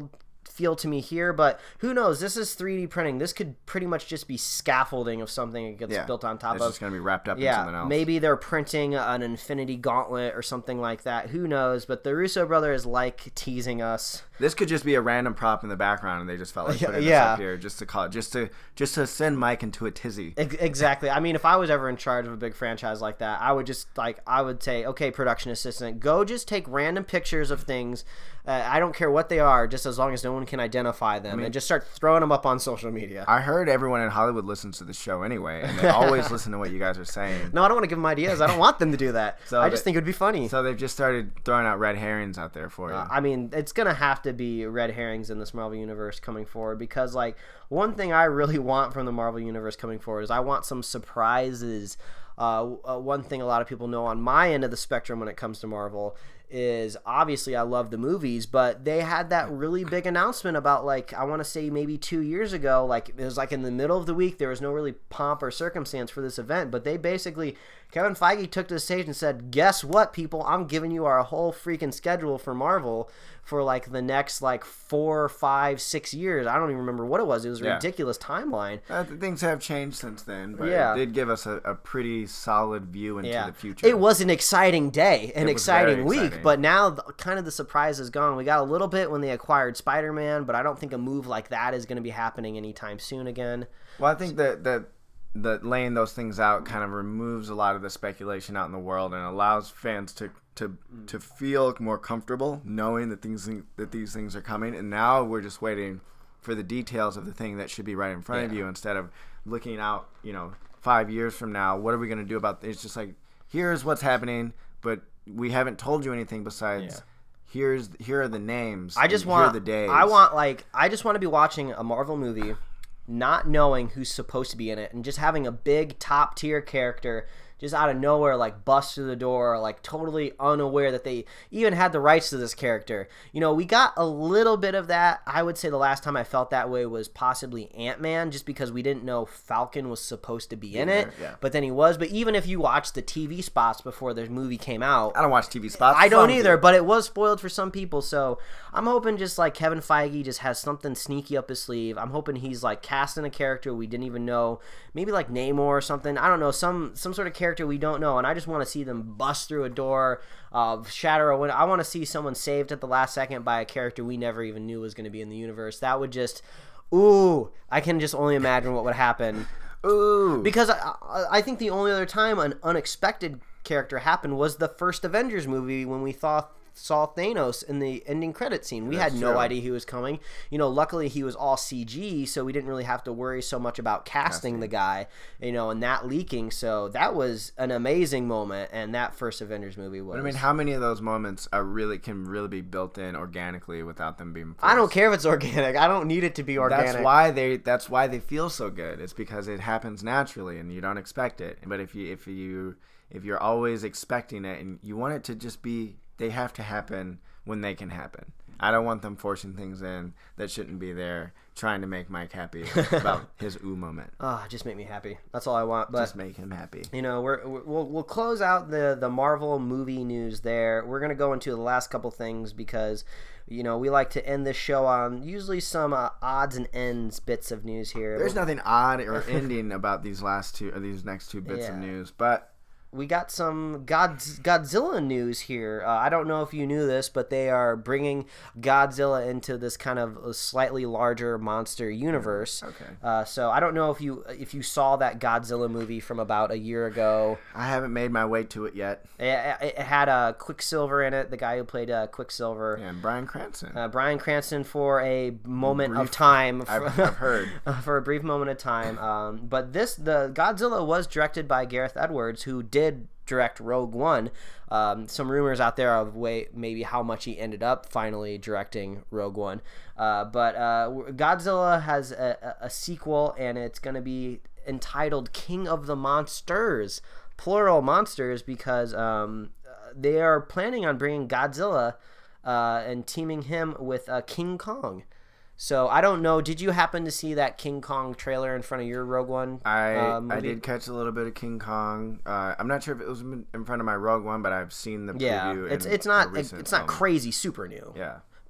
[SPEAKER 2] feel to me here, but who knows? This is three D printing. This could pretty much just be scaffolding of something that gets
[SPEAKER 3] Yeah.
[SPEAKER 2] built on top
[SPEAKER 3] It's
[SPEAKER 2] of.
[SPEAKER 3] just going to be wrapped up in
[SPEAKER 2] Yeah,
[SPEAKER 3] something else.
[SPEAKER 2] maybe they're printing an Infinity Gauntlet or something like that. Who knows? But the Russo brothers like teasing us.
[SPEAKER 3] This could just be a random prop in the background, and they just felt like putting
[SPEAKER 2] Yeah.
[SPEAKER 3] this up here just to call it, just to just to send Mike into a tizzy.
[SPEAKER 2] Ex- Exactly. I mean, if I was ever in charge of a big franchise like that, I would just like I would say, okay, production assistant, go just take random pictures of things. Uh, I don't care what they are, just as long as no one can identify them, and just start throwing them up on social media.
[SPEAKER 3] I heard everyone in Hollywood listens to the show anyway, and they always listen to what you guys are saying.
[SPEAKER 2] No, I don't want to give them ideas. I don't want them to do that.
[SPEAKER 3] So
[SPEAKER 2] I just
[SPEAKER 3] they-
[SPEAKER 2] think it would be funny.
[SPEAKER 3] So they've just started throwing out red herrings out there for you.
[SPEAKER 2] Uh, I mean, it's going to have to be red herrings in this Marvel Universe coming forward because, like, one thing I really want from the Marvel Universe coming forward is I want some surprises. Uh, uh, one thing a lot of people know on my end of the spectrum when it comes to Marvel is obviously I love the movies, but they had that really big announcement about, like, I want to say maybe two years ago, like it was like in the middle of the week, there was no really pomp or circumstance for this event, but they basically, Kevin Feige took to the stage and said, guess what, people, I'm giving you our whole freaking schedule for Marvel for like the next like four, five, six years. I don't even remember what it was. It was a
[SPEAKER 3] Yeah.
[SPEAKER 2] ridiculous timeline.
[SPEAKER 3] Uh, things have changed since then, but
[SPEAKER 2] Yeah.
[SPEAKER 3] it did give us a, a pretty solid view into
[SPEAKER 2] Yeah,
[SPEAKER 3] the future.
[SPEAKER 2] it was an exciting day, an
[SPEAKER 3] It was very
[SPEAKER 2] exciting week,
[SPEAKER 3] exciting.
[SPEAKER 2] but now the, kind of the surprise is gone. We got a little bit when they acquired Spider-Man, but I don't think a move like that is going to be happening anytime soon again.
[SPEAKER 3] Well, I think that that that laying those things out kind of removes a lot of the speculation out in the world and allows fans to to to feel more comfortable knowing that things that these things are coming. And now we're just waiting for the details of the thing that should be right in front of
[SPEAKER 2] Yeah.
[SPEAKER 3] you instead of looking out, you know, five years from now. What are we going to do about this? It's just like, here's what's happening, but we haven't told you anything besides.
[SPEAKER 2] Yeah.
[SPEAKER 3] Here's here are the names.
[SPEAKER 2] I just
[SPEAKER 3] and
[SPEAKER 2] want
[SPEAKER 3] here are the days.
[SPEAKER 2] I want like I just want to be watching a Marvel movie, not knowing who's supposed to be in it, and just having a big top tier character just out of nowhere like bust through the door, like totally unaware that they even had the rights to this character. You know, we got a little bit of that. I would say the last time I felt that way was possibly Ant-Man, just because we didn't know Falcon was supposed to be in it,
[SPEAKER 3] yeah.
[SPEAKER 2] but then he was. But even if you watched the T V spots before the movie came out,
[SPEAKER 3] I don't watch T V spots.
[SPEAKER 2] I don't
[SPEAKER 3] Some
[SPEAKER 2] either,
[SPEAKER 3] do.
[SPEAKER 2] but it was spoiled for some people. So I'm hoping just like Kevin Feige just has something sneaky up his sleeve. I'm hoping he's like casting a character we didn't even know, maybe like Namor or something. I don't know, some some sort of character we don't know. And I just want to see them bust through a door, uh, shatter a window. I want to see someone saved at the last second by a character we never even knew was going to be in the universe. That would just, ooh, I can just only imagine what would happen.
[SPEAKER 3] Ooh.
[SPEAKER 2] Because I, I- I think the only other time an unexpected character happened was the first Avengers movie when we thought saw Thanos in the ending credit scene. We
[SPEAKER 3] That's
[SPEAKER 2] had no
[SPEAKER 3] true.
[SPEAKER 2] idea he was coming. You know, luckily he was all C G, so we didn't really have to worry so much about casting,
[SPEAKER 3] Casting.
[SPEAKER 2] the guy, you know, and that leaking. So that was an amazing moment, and that first Avengers movie was.
[SPEAKER 3] But I mean, how many of those moments are really can really be built in organically without them being? Forced?
[SPEAKER 2] I don't care if it's organic. I don't need it to be organic.
[SPEAKER 3] That's why they. That's why they feel so good. It's because it happens naturally and you don't expect it. But if you if you if you're always expecting it and you want it to just be, they have to happen when they can happen. I don't want them forcing things in that shouldn't be there, trying to make Mike happy about his ooh moment.
[SPEAKER 2] Ah, just make me happy. That's all I want. But
[SPEAKER 3] Just make him happy.
[SPEAKER 2] you know, we're we'll we'll close out the the Marvel movie news there. We're gonna go into the last couple things because, you know, we like to end this show on usually some uh, odds and ends bits of news here.
[SPEAKER 3] There's nothing odd or ending about these last two or these next two bits of
[SPEAKER 2] Yeah.
[SPEAKER 3] news, but
[SPEAKER 2] We got some God, Godzilla news here. Uh, I don't know if you knew this, but they are bringing Godzilla into this kind of a slightly larger monster universe.
[SPEAKER 3] Okay.
[SPEAKER 2] Uh, so I don't know if you if you saw that Godzilla movie from about a year ago.
[SPEAKER 3] I haven't made my way to it yet.
[SPEAKER 2] It, it had uh, Quicksilver in it, the guy who played uh, Quicksilver.
[SPEAKER 3] And Bryan Cranston.
[SPEAKER 2] Uh, Bryan Cranston for a moment
[SPEAKER 3] Brief-
[SPEAKER 2] of time.
[SPEAKER 3] I've- I've heard.
[SPEAKER 2] for a brief moment of time. Um, but this, the Godzilla was directed by Gareth Edwards, who did direct Rogue One. Um, some rumors out there of way maybe how much he ended up finally directing Rogue One. Uh, but uh, Godzilla has a, a, a sequel, and it's going to be entitled King of the Monsters, plural monsters, because um, they are planning on bringing Godzilla uh, and teaming him with uh, King Kong. So I don't know. Did you happen to see that King Kong trailer in front of your Rogue One?
[SPEAKER 3] I
[SPEAKER 2] uh,
[SPEAKER 3] I
[SPEAKER 2] movie?
[SPEAKER 3] did catch a little bit of King Kong. Uh, I'm not sure if it was in in front of my Rogue One, but I've seen the
[SPEAKER 2] Yeah,
[SPEAKER 3] preview.
[SPEAKER 2] it's
[SPEAKER 3] in
[SPEAKER 2] it's
[SPEAKER 3] a
[SPEAKER 2] not
[SPEAKER 3] recent
[SPEAKER 2] it's not
[SPEAKER 3] film.
[SPEAKER 2] crazy super new.
[SPEAKER 3] Yeah,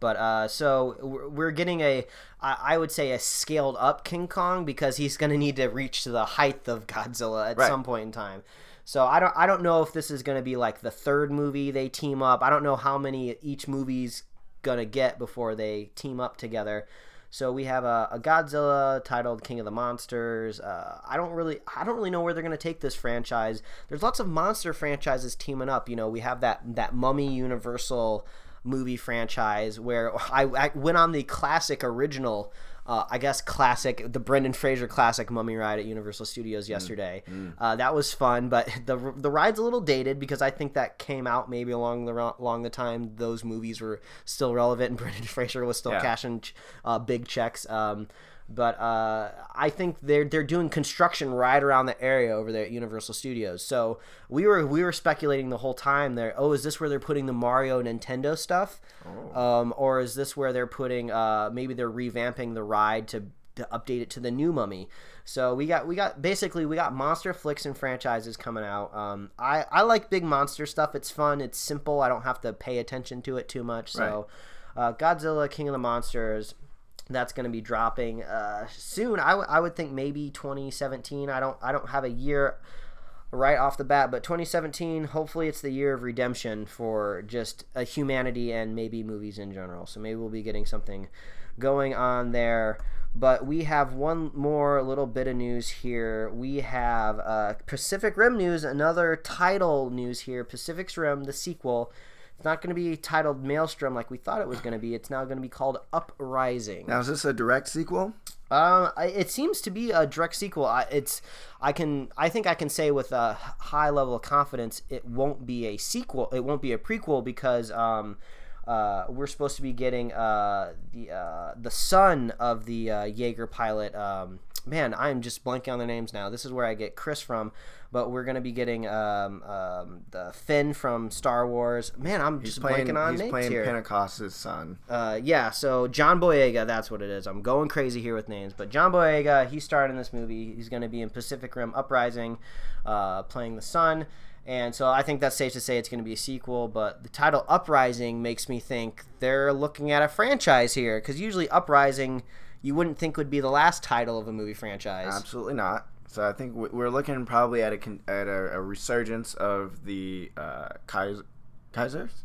[SPEAKER 2] But uh, so we're- we're getting a, I I would say a scaled up King Kong because he's going to need to reach to the height of Godzilla at
[SPEAKER 3] Right.
[SPEAKER 2] some point in time. So I don't I don't know if this is going to be like the third movie they team up. I don't know how many each movie's going to get before they team up together. So we have a, a Godzilla titled King of the Monsters. Uh, I don't really, I don't really know where they're going to take this franchise. There's lots of monster franchises teaming up. You know, we have that that Mummy Universal movie franchise where I, I went on the classic original, uh, I guess classic, the Brendan Fraser classic Mummy ride at Universal Studios yesterday. Mm, mm. Uh, that was fun, but the the ride's a little dated because I think that came out maybe along the along the time those movies were still relevant and Brendan Fraser was still yeah. cashing uh, big checks. Um, But uh, I think they're they're doing construction right around the area over there at Universal Studios. So we were we were speculating the whole time there. Oh, is this where they're putting the Mario Nintendo stuff, oh. um, or is this where they're putting? Uh, maybe they're revamping the ride to, to update it to the new Mummy. So we got we got basically we got monster flicks and franchises coming out. Um, I I like big monster stuff. It's fun. It's simple. I don't have to pay attention to it too much. So right. uh, Godzilla, King of the Monsters. That's going to be dropping uh, soon. I, w- I would think maybe twenty seventeen. I don't I don't have a year right off the bat, but twenty seventeen, hopefully it's the year of redemption for just uh, humanity and maybe movies in general. So maybe we'll be getting something going on there. But we have one more little bit of news here. We have uh, Pacific Rim news, another title news here. Pacific Rim, the sequel. It's not going to be titled Maelstrom like we thought it was going to be. It's now going to be called Uprising.
[SPEAKER 3] Now, is this a direct sequel?
[SPEAKER 2] Um, I, it seems to be a direct sequel. I, it's, I can, I think I can say with a high level of confidence, it won't be a sequel. It won't be a prequel because um, uh, we're supposed to be getting uh the uh the son of the uh, Jaeger pilot. Um, man, I'm just blanking on the names now. This is where I get Chris from. But we're going to be getting um, um, the Finn from Star Wars. Man, I'm he's just
[SPEAKER 3] playing,
[SPEAKER 2] blanking on
[SPEAKER 3] he's
[SPEAKER 2] names
[SPEAKER 3] playing
[SPEAKER 2] here.
[SPEAKER 3] Pentecost's son.
[SPEAKER 2] Uh, yeah, so John Boyega, that's what it is. I'm going crazy here with names. But John Boyega, he starred in this movie. He's going to be in Pacific Rim Uprising, uh, playing the son. And so I think that's safe to say it's going to be a sequel. But the title Uprising makes me think they're looking at a franchise here. Because usually Uprising, you wouldn't think would be the last title of a movie franchise.
[SPEAKER 3] Absolutely not. So I think we're looking probably at a at a, a resurgence of the uh, Kaiser, Kaisers?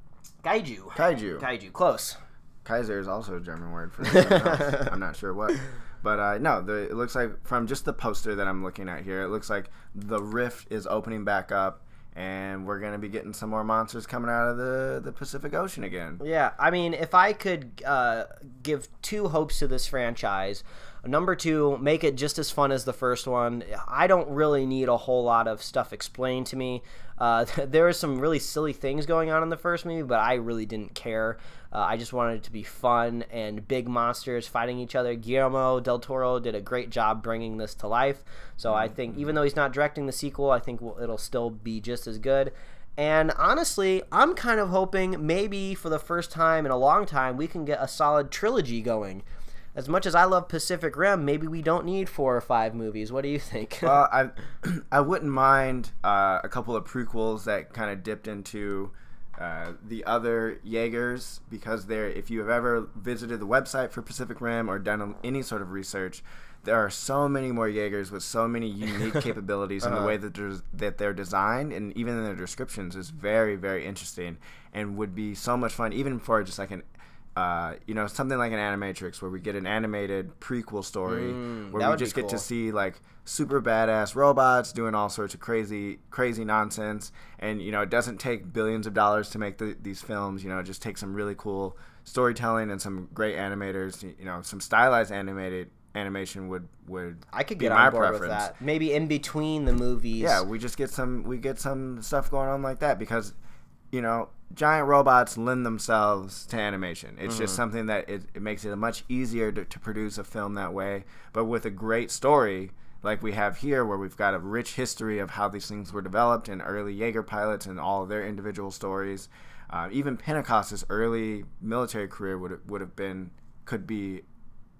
[SPEAKER 2] Kaiju.
[SPEAKER 3] Kaiju.
[SPEAKER 2] Kaiju. Close.
[SPEAKER 3] Kaiser is also a German word for something else. I'm not sure what. But uh, no, the, it looks like from just the poster that I'm looking at here, it looks like the rift is opening back up. And we're going to be getting some more monsters coming out of the, the Pacific Ocean again.
[SPEAKER 2] Yeah, I mean, if I could uh, give two hopes to this franchise, number two, make it just as fun as the first one. I don't really need a whole lot of stuff explained to me. Uh, there were some really silly things going on in the first movie, but I really didn't care. Uh, I just wanted it to be fun and big monsters fighting each other. Guillermo del Toro did a great job bringing this to life. So I think even though he's not directing the sequel, I think it'll still be just as good. And honestly, I'm kind of hoping maybe for the first time in a long time we can get a solid trilogy going. As much as I love Pacific Rim, maybe we don't need four or five movies. What do you think?
[SPEAKER 3] Well, I I wouldn't mind uh, a couple of prequels that kind of dipped into uh, the other Jaegers, because there, if you have ever visited the website for Pacific Rim or done any sort of research, there are so many more Jaegers with so many unique capabilities, and uh-huh. the way that they're, that they're designed and even in their descriptions is very, very interesting and would be so much fun, even for just like an Uh, you know, something like an Animatrix where we get an animated prequel story
[SPEAKER 2] mm,
[SPEAKER 3] where we just get
[SPEAKER 2] cool.
[SPEAKER 3] to see like super badass robots doing all sorts of crazy, crazy nonsense. And, you know, it doesn't take billions of dollars to make the, these films. You know, it just takes some really cool storytelling and some great animators. You know, some stylized animated animation would would
[SPEAKER 2] I could
[SPEAKER 3] be
[SPEAKER 2] get
[SPEAKER 3] my
[SPEAKER 2] on board
[SPEAKER 3] preference.
[SPEAKER 2] with that. Maybe in between the movies.
[SPEAKER 3] Yeah, we just get some we get some stuff going on like that because, you know, giant robots lend themselves to animation. It's mm-hmm. just something that it, it makes it much easier to, to produce a film that way. But with a great story like we have here, where we've got a rich history of how these things were developed and early Jaeger pilots and all of their individual stories. Uh, even Pentecost's early military career would would have been could be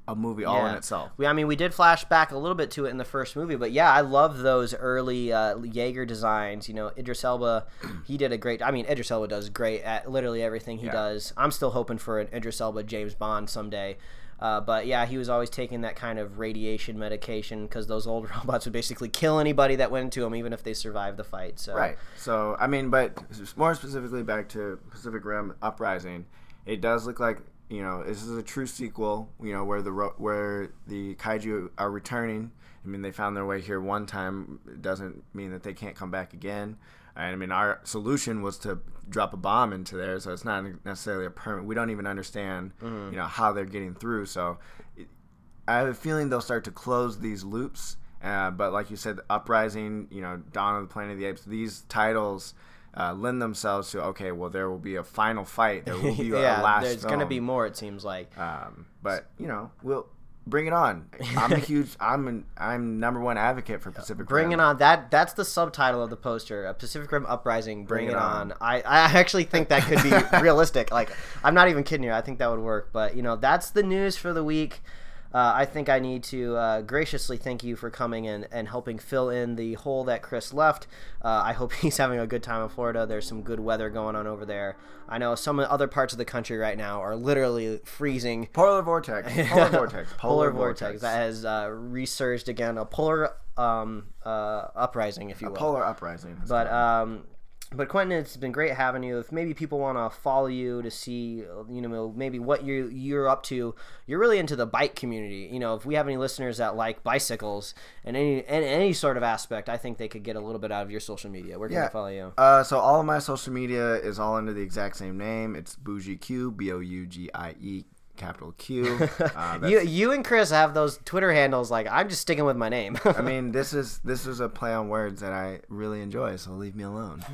[SPEAKER 3] a movie all
[SPEAKER 2] Yeah.
[SPEAKER 3] in itself.
[SPEAKER 2] We, I mean, we did flash back a little bit to it in the first movie, but yeah, I love those early uh, Jaeger designs. You know, Idris Elba, he did a great. I mean, Idris Elba does great at literally everything he
[SPEAKER 3] Yeah.
[SPEAKER 2] does. I'm still hoping for an Idris Elba James Bond someday. Uh, but yeah, he was always taking that kind of radiation medication because those old robots would basically kill anybody that went into them, even if they survived the fight. So
[SPEAKER 3] Right. So, I mean, but more specifically back to Pacific Rim Uprising, it does look like, you know, this is a true sequel, you know, where the ro- where the kaiju are returning. I mean, they found their way here one time. It doesn't mean that they can't come back again. And I mean, our solution was to drop a bomb into there, so it's not necessarily a permanent. We don't even understand,
[SPEAKER 2] Mm-hmm.
[SPEAKER 3] you know, how they're getting through. So it, I have a feeling they'll start to close these loops. Uh, but like you said, Uprising, you know, Dawn of the Planet of the Apes, these titles uh, lend themselves to, okay, well, there will be a final fight. There will be
[SPEAKER 2] yeah,
[SPEAKER 3] a last
[SPEAKER 2] there's going to
[SPEAKER 3] film.
[SPEAKER 2] be more, it seems like.
[SPEAKER 3] Um, but, you know, we'll bring it on. I'm a huge, I'm an, I'm number one advocate for Pacific
[SPEAKER 2] Bring
[SPEAKER 3] Rim.
[SPEAKER 2] it on. That that's the subtitle of the poster. A Pacific Rim Uprising. Bring,
[SPEAKER 3] Bring
[SPEAKER 2] it
[SPEAKER 3] it
[SPEAKER 2] on.
[SPEAKER 3] on.
[SPEAKER 2] I, I actually think that could be realistic. Like, I'm not even kidding you. I think that would work. But you know, that's the news for the week. Uh, I think I need to uh, graciously thank you for coming in and helping fill in the hole that Chris left. Uh, I hope he's having a good time in Florida. There's some good weather going on over there. I know some other parts of the country right now are literally freezing.
[SPEAKER 3] Polar vortex. Polar vortex.
[SPEAKER 2] Polar vortex that has uh, resurged again. A polar um, uh, uprising, if you
[SPEAKER 3] A
[SPEAKER 2] will.
[SPEAKER 3] polar uprising. It's
[SPEAKER 2] But
[SPEAKER 3] called.
[SPEAKER 2] um, but Quentin, it's been great having you. If maybe people want to follow you to see, you know, maybe what you you're up to. You're really into the bike community. You know, if we have any listeners that like bicycles and any and any sort of aspect, I think they could get a little bit out of your social media. Where can
[SPEAKER 3] Yeah.
[SPEAKER 2] they follow you?
[SPEAKER 3] Uh, so all of my social media is all under the exact same name. It's Bougie Q, B O U G I E, capital Q. Uh,
[SPEAKER 2] You
[SPEAKER 3] that's-
[SPEAKER 2] you and Chris have those Twitter handles. Like, I'm just sticking with my name.
[SPEAKER 3] I mean, this is this is a play on words that I really enjoy, so leave me alone.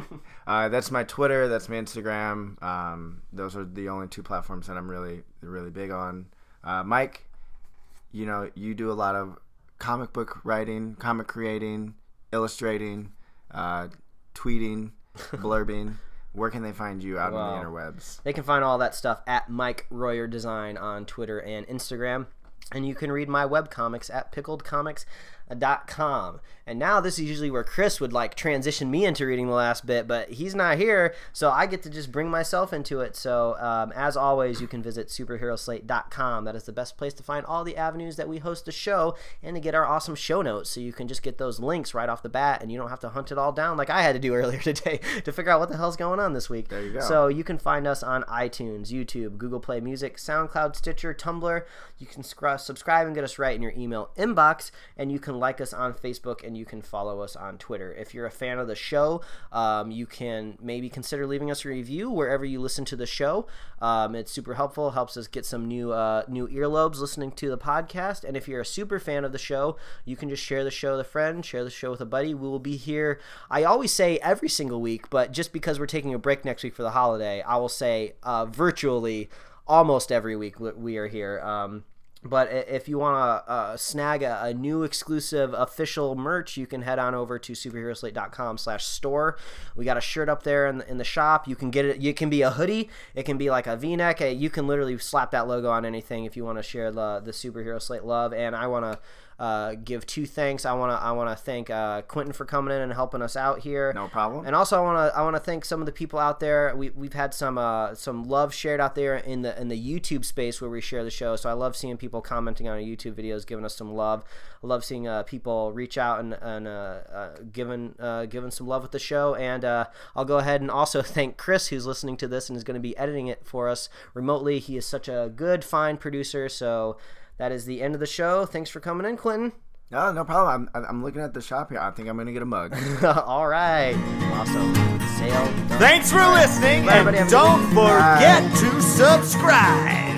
[SPEAKER 3] uh, that's my Twitter. That's my Instagram. Um, those are the only two platforms that I'm really really big on. Uh, Mike, you know, you do a lot of comic book writing, comic creating, illustrating, uh, tweeting, blurbing. Where can they find you out
[SPEAKER 2] Wow.
[SPEAKER 3] on the interwebs?
[SPEAKER 2] They can find all that stuff at Mike Royer Design on Twitter and Instagram. And you can read my webcomics at pickled comics dot com. And now this is usually where Chris would like transition me into reading the last bit, but he's not here, so I get to just bring myself into it. So um, as always, you can visit superhero slate dot com. That is the best place to find all the avenues that we host the show and to get our awesome show notes, so you can just get those links right off the bat and you don't have to hunt it all down like I had to do earlier today to figure out what the hell's going on this week.
[SPEAKER 3] There you go.
[SPEAKER 2] So you can find us on iTunes, YouTube, Google Play Music, SoundCloud, Stitcher, Tumblr. You can scr- subscribe and get us right in your email inbox, and you can like us on Facebook, and you can follow us on Twitter. If you're a fan of the show, um, you can maybe consider leaving us a review wherever you listen to the show. Um, it's super helpful, helps us get some new uh, new earlobes listening to the podcast. And if you're a super fan of the show, you can just share the show with a friend, share the show with a buddy. We will be here, I always say every single week, but just because we're taking a break next week for the holiday, I will say uh, virtually almost every week we are here. Um, But if you want to uh, snag a, a new exclusive official merch, you can head on over to superhero slate dot com slash store. We got a shirt up there in the, in the shop. You can get it. It can be a hoodie. It can be like a V-neck. You can literally slap that logo on anything if you want to share the, the Superhero Slate love. And I want to uh, give two thanks. I want to I want to thank uh, Quentin for coming in and helping us out here.
[SPEAKER 3] No problem.
[SPEAKER 2] And also I want to I want to thank some of the people out there. We we've had some uh, some love shared out there in the in the YouTube space where we share the show. So I love seeing people commenting on our YouTube videos, giving us some love. I love seeing uh, people reach out and and uh, uh, giving uh, giving some love with the show. And uh, I'll go ahead and also thank Chris, who's listening to this and is going to be editing it for us remotely. He is such a good, fine producer. So that is the end of the show. Thanks for coming in, Quentin.
[SPEAKER 3] No, no problem. I'm, I'm looking at the shop here. I think I'm going to get a mug.
[SPEAKER 2] All right. Awesome. Sale done.
[SPEAKER 1] Thanks for listening,
[SPEAKER 2] Bye, everybody.
[SPEAKER 1] and
[SPEAKER 2] Have a good
[SPEAKER 1] don't
[SPEAKER 2] week.
[SPEAKER 1] forget to subscribe.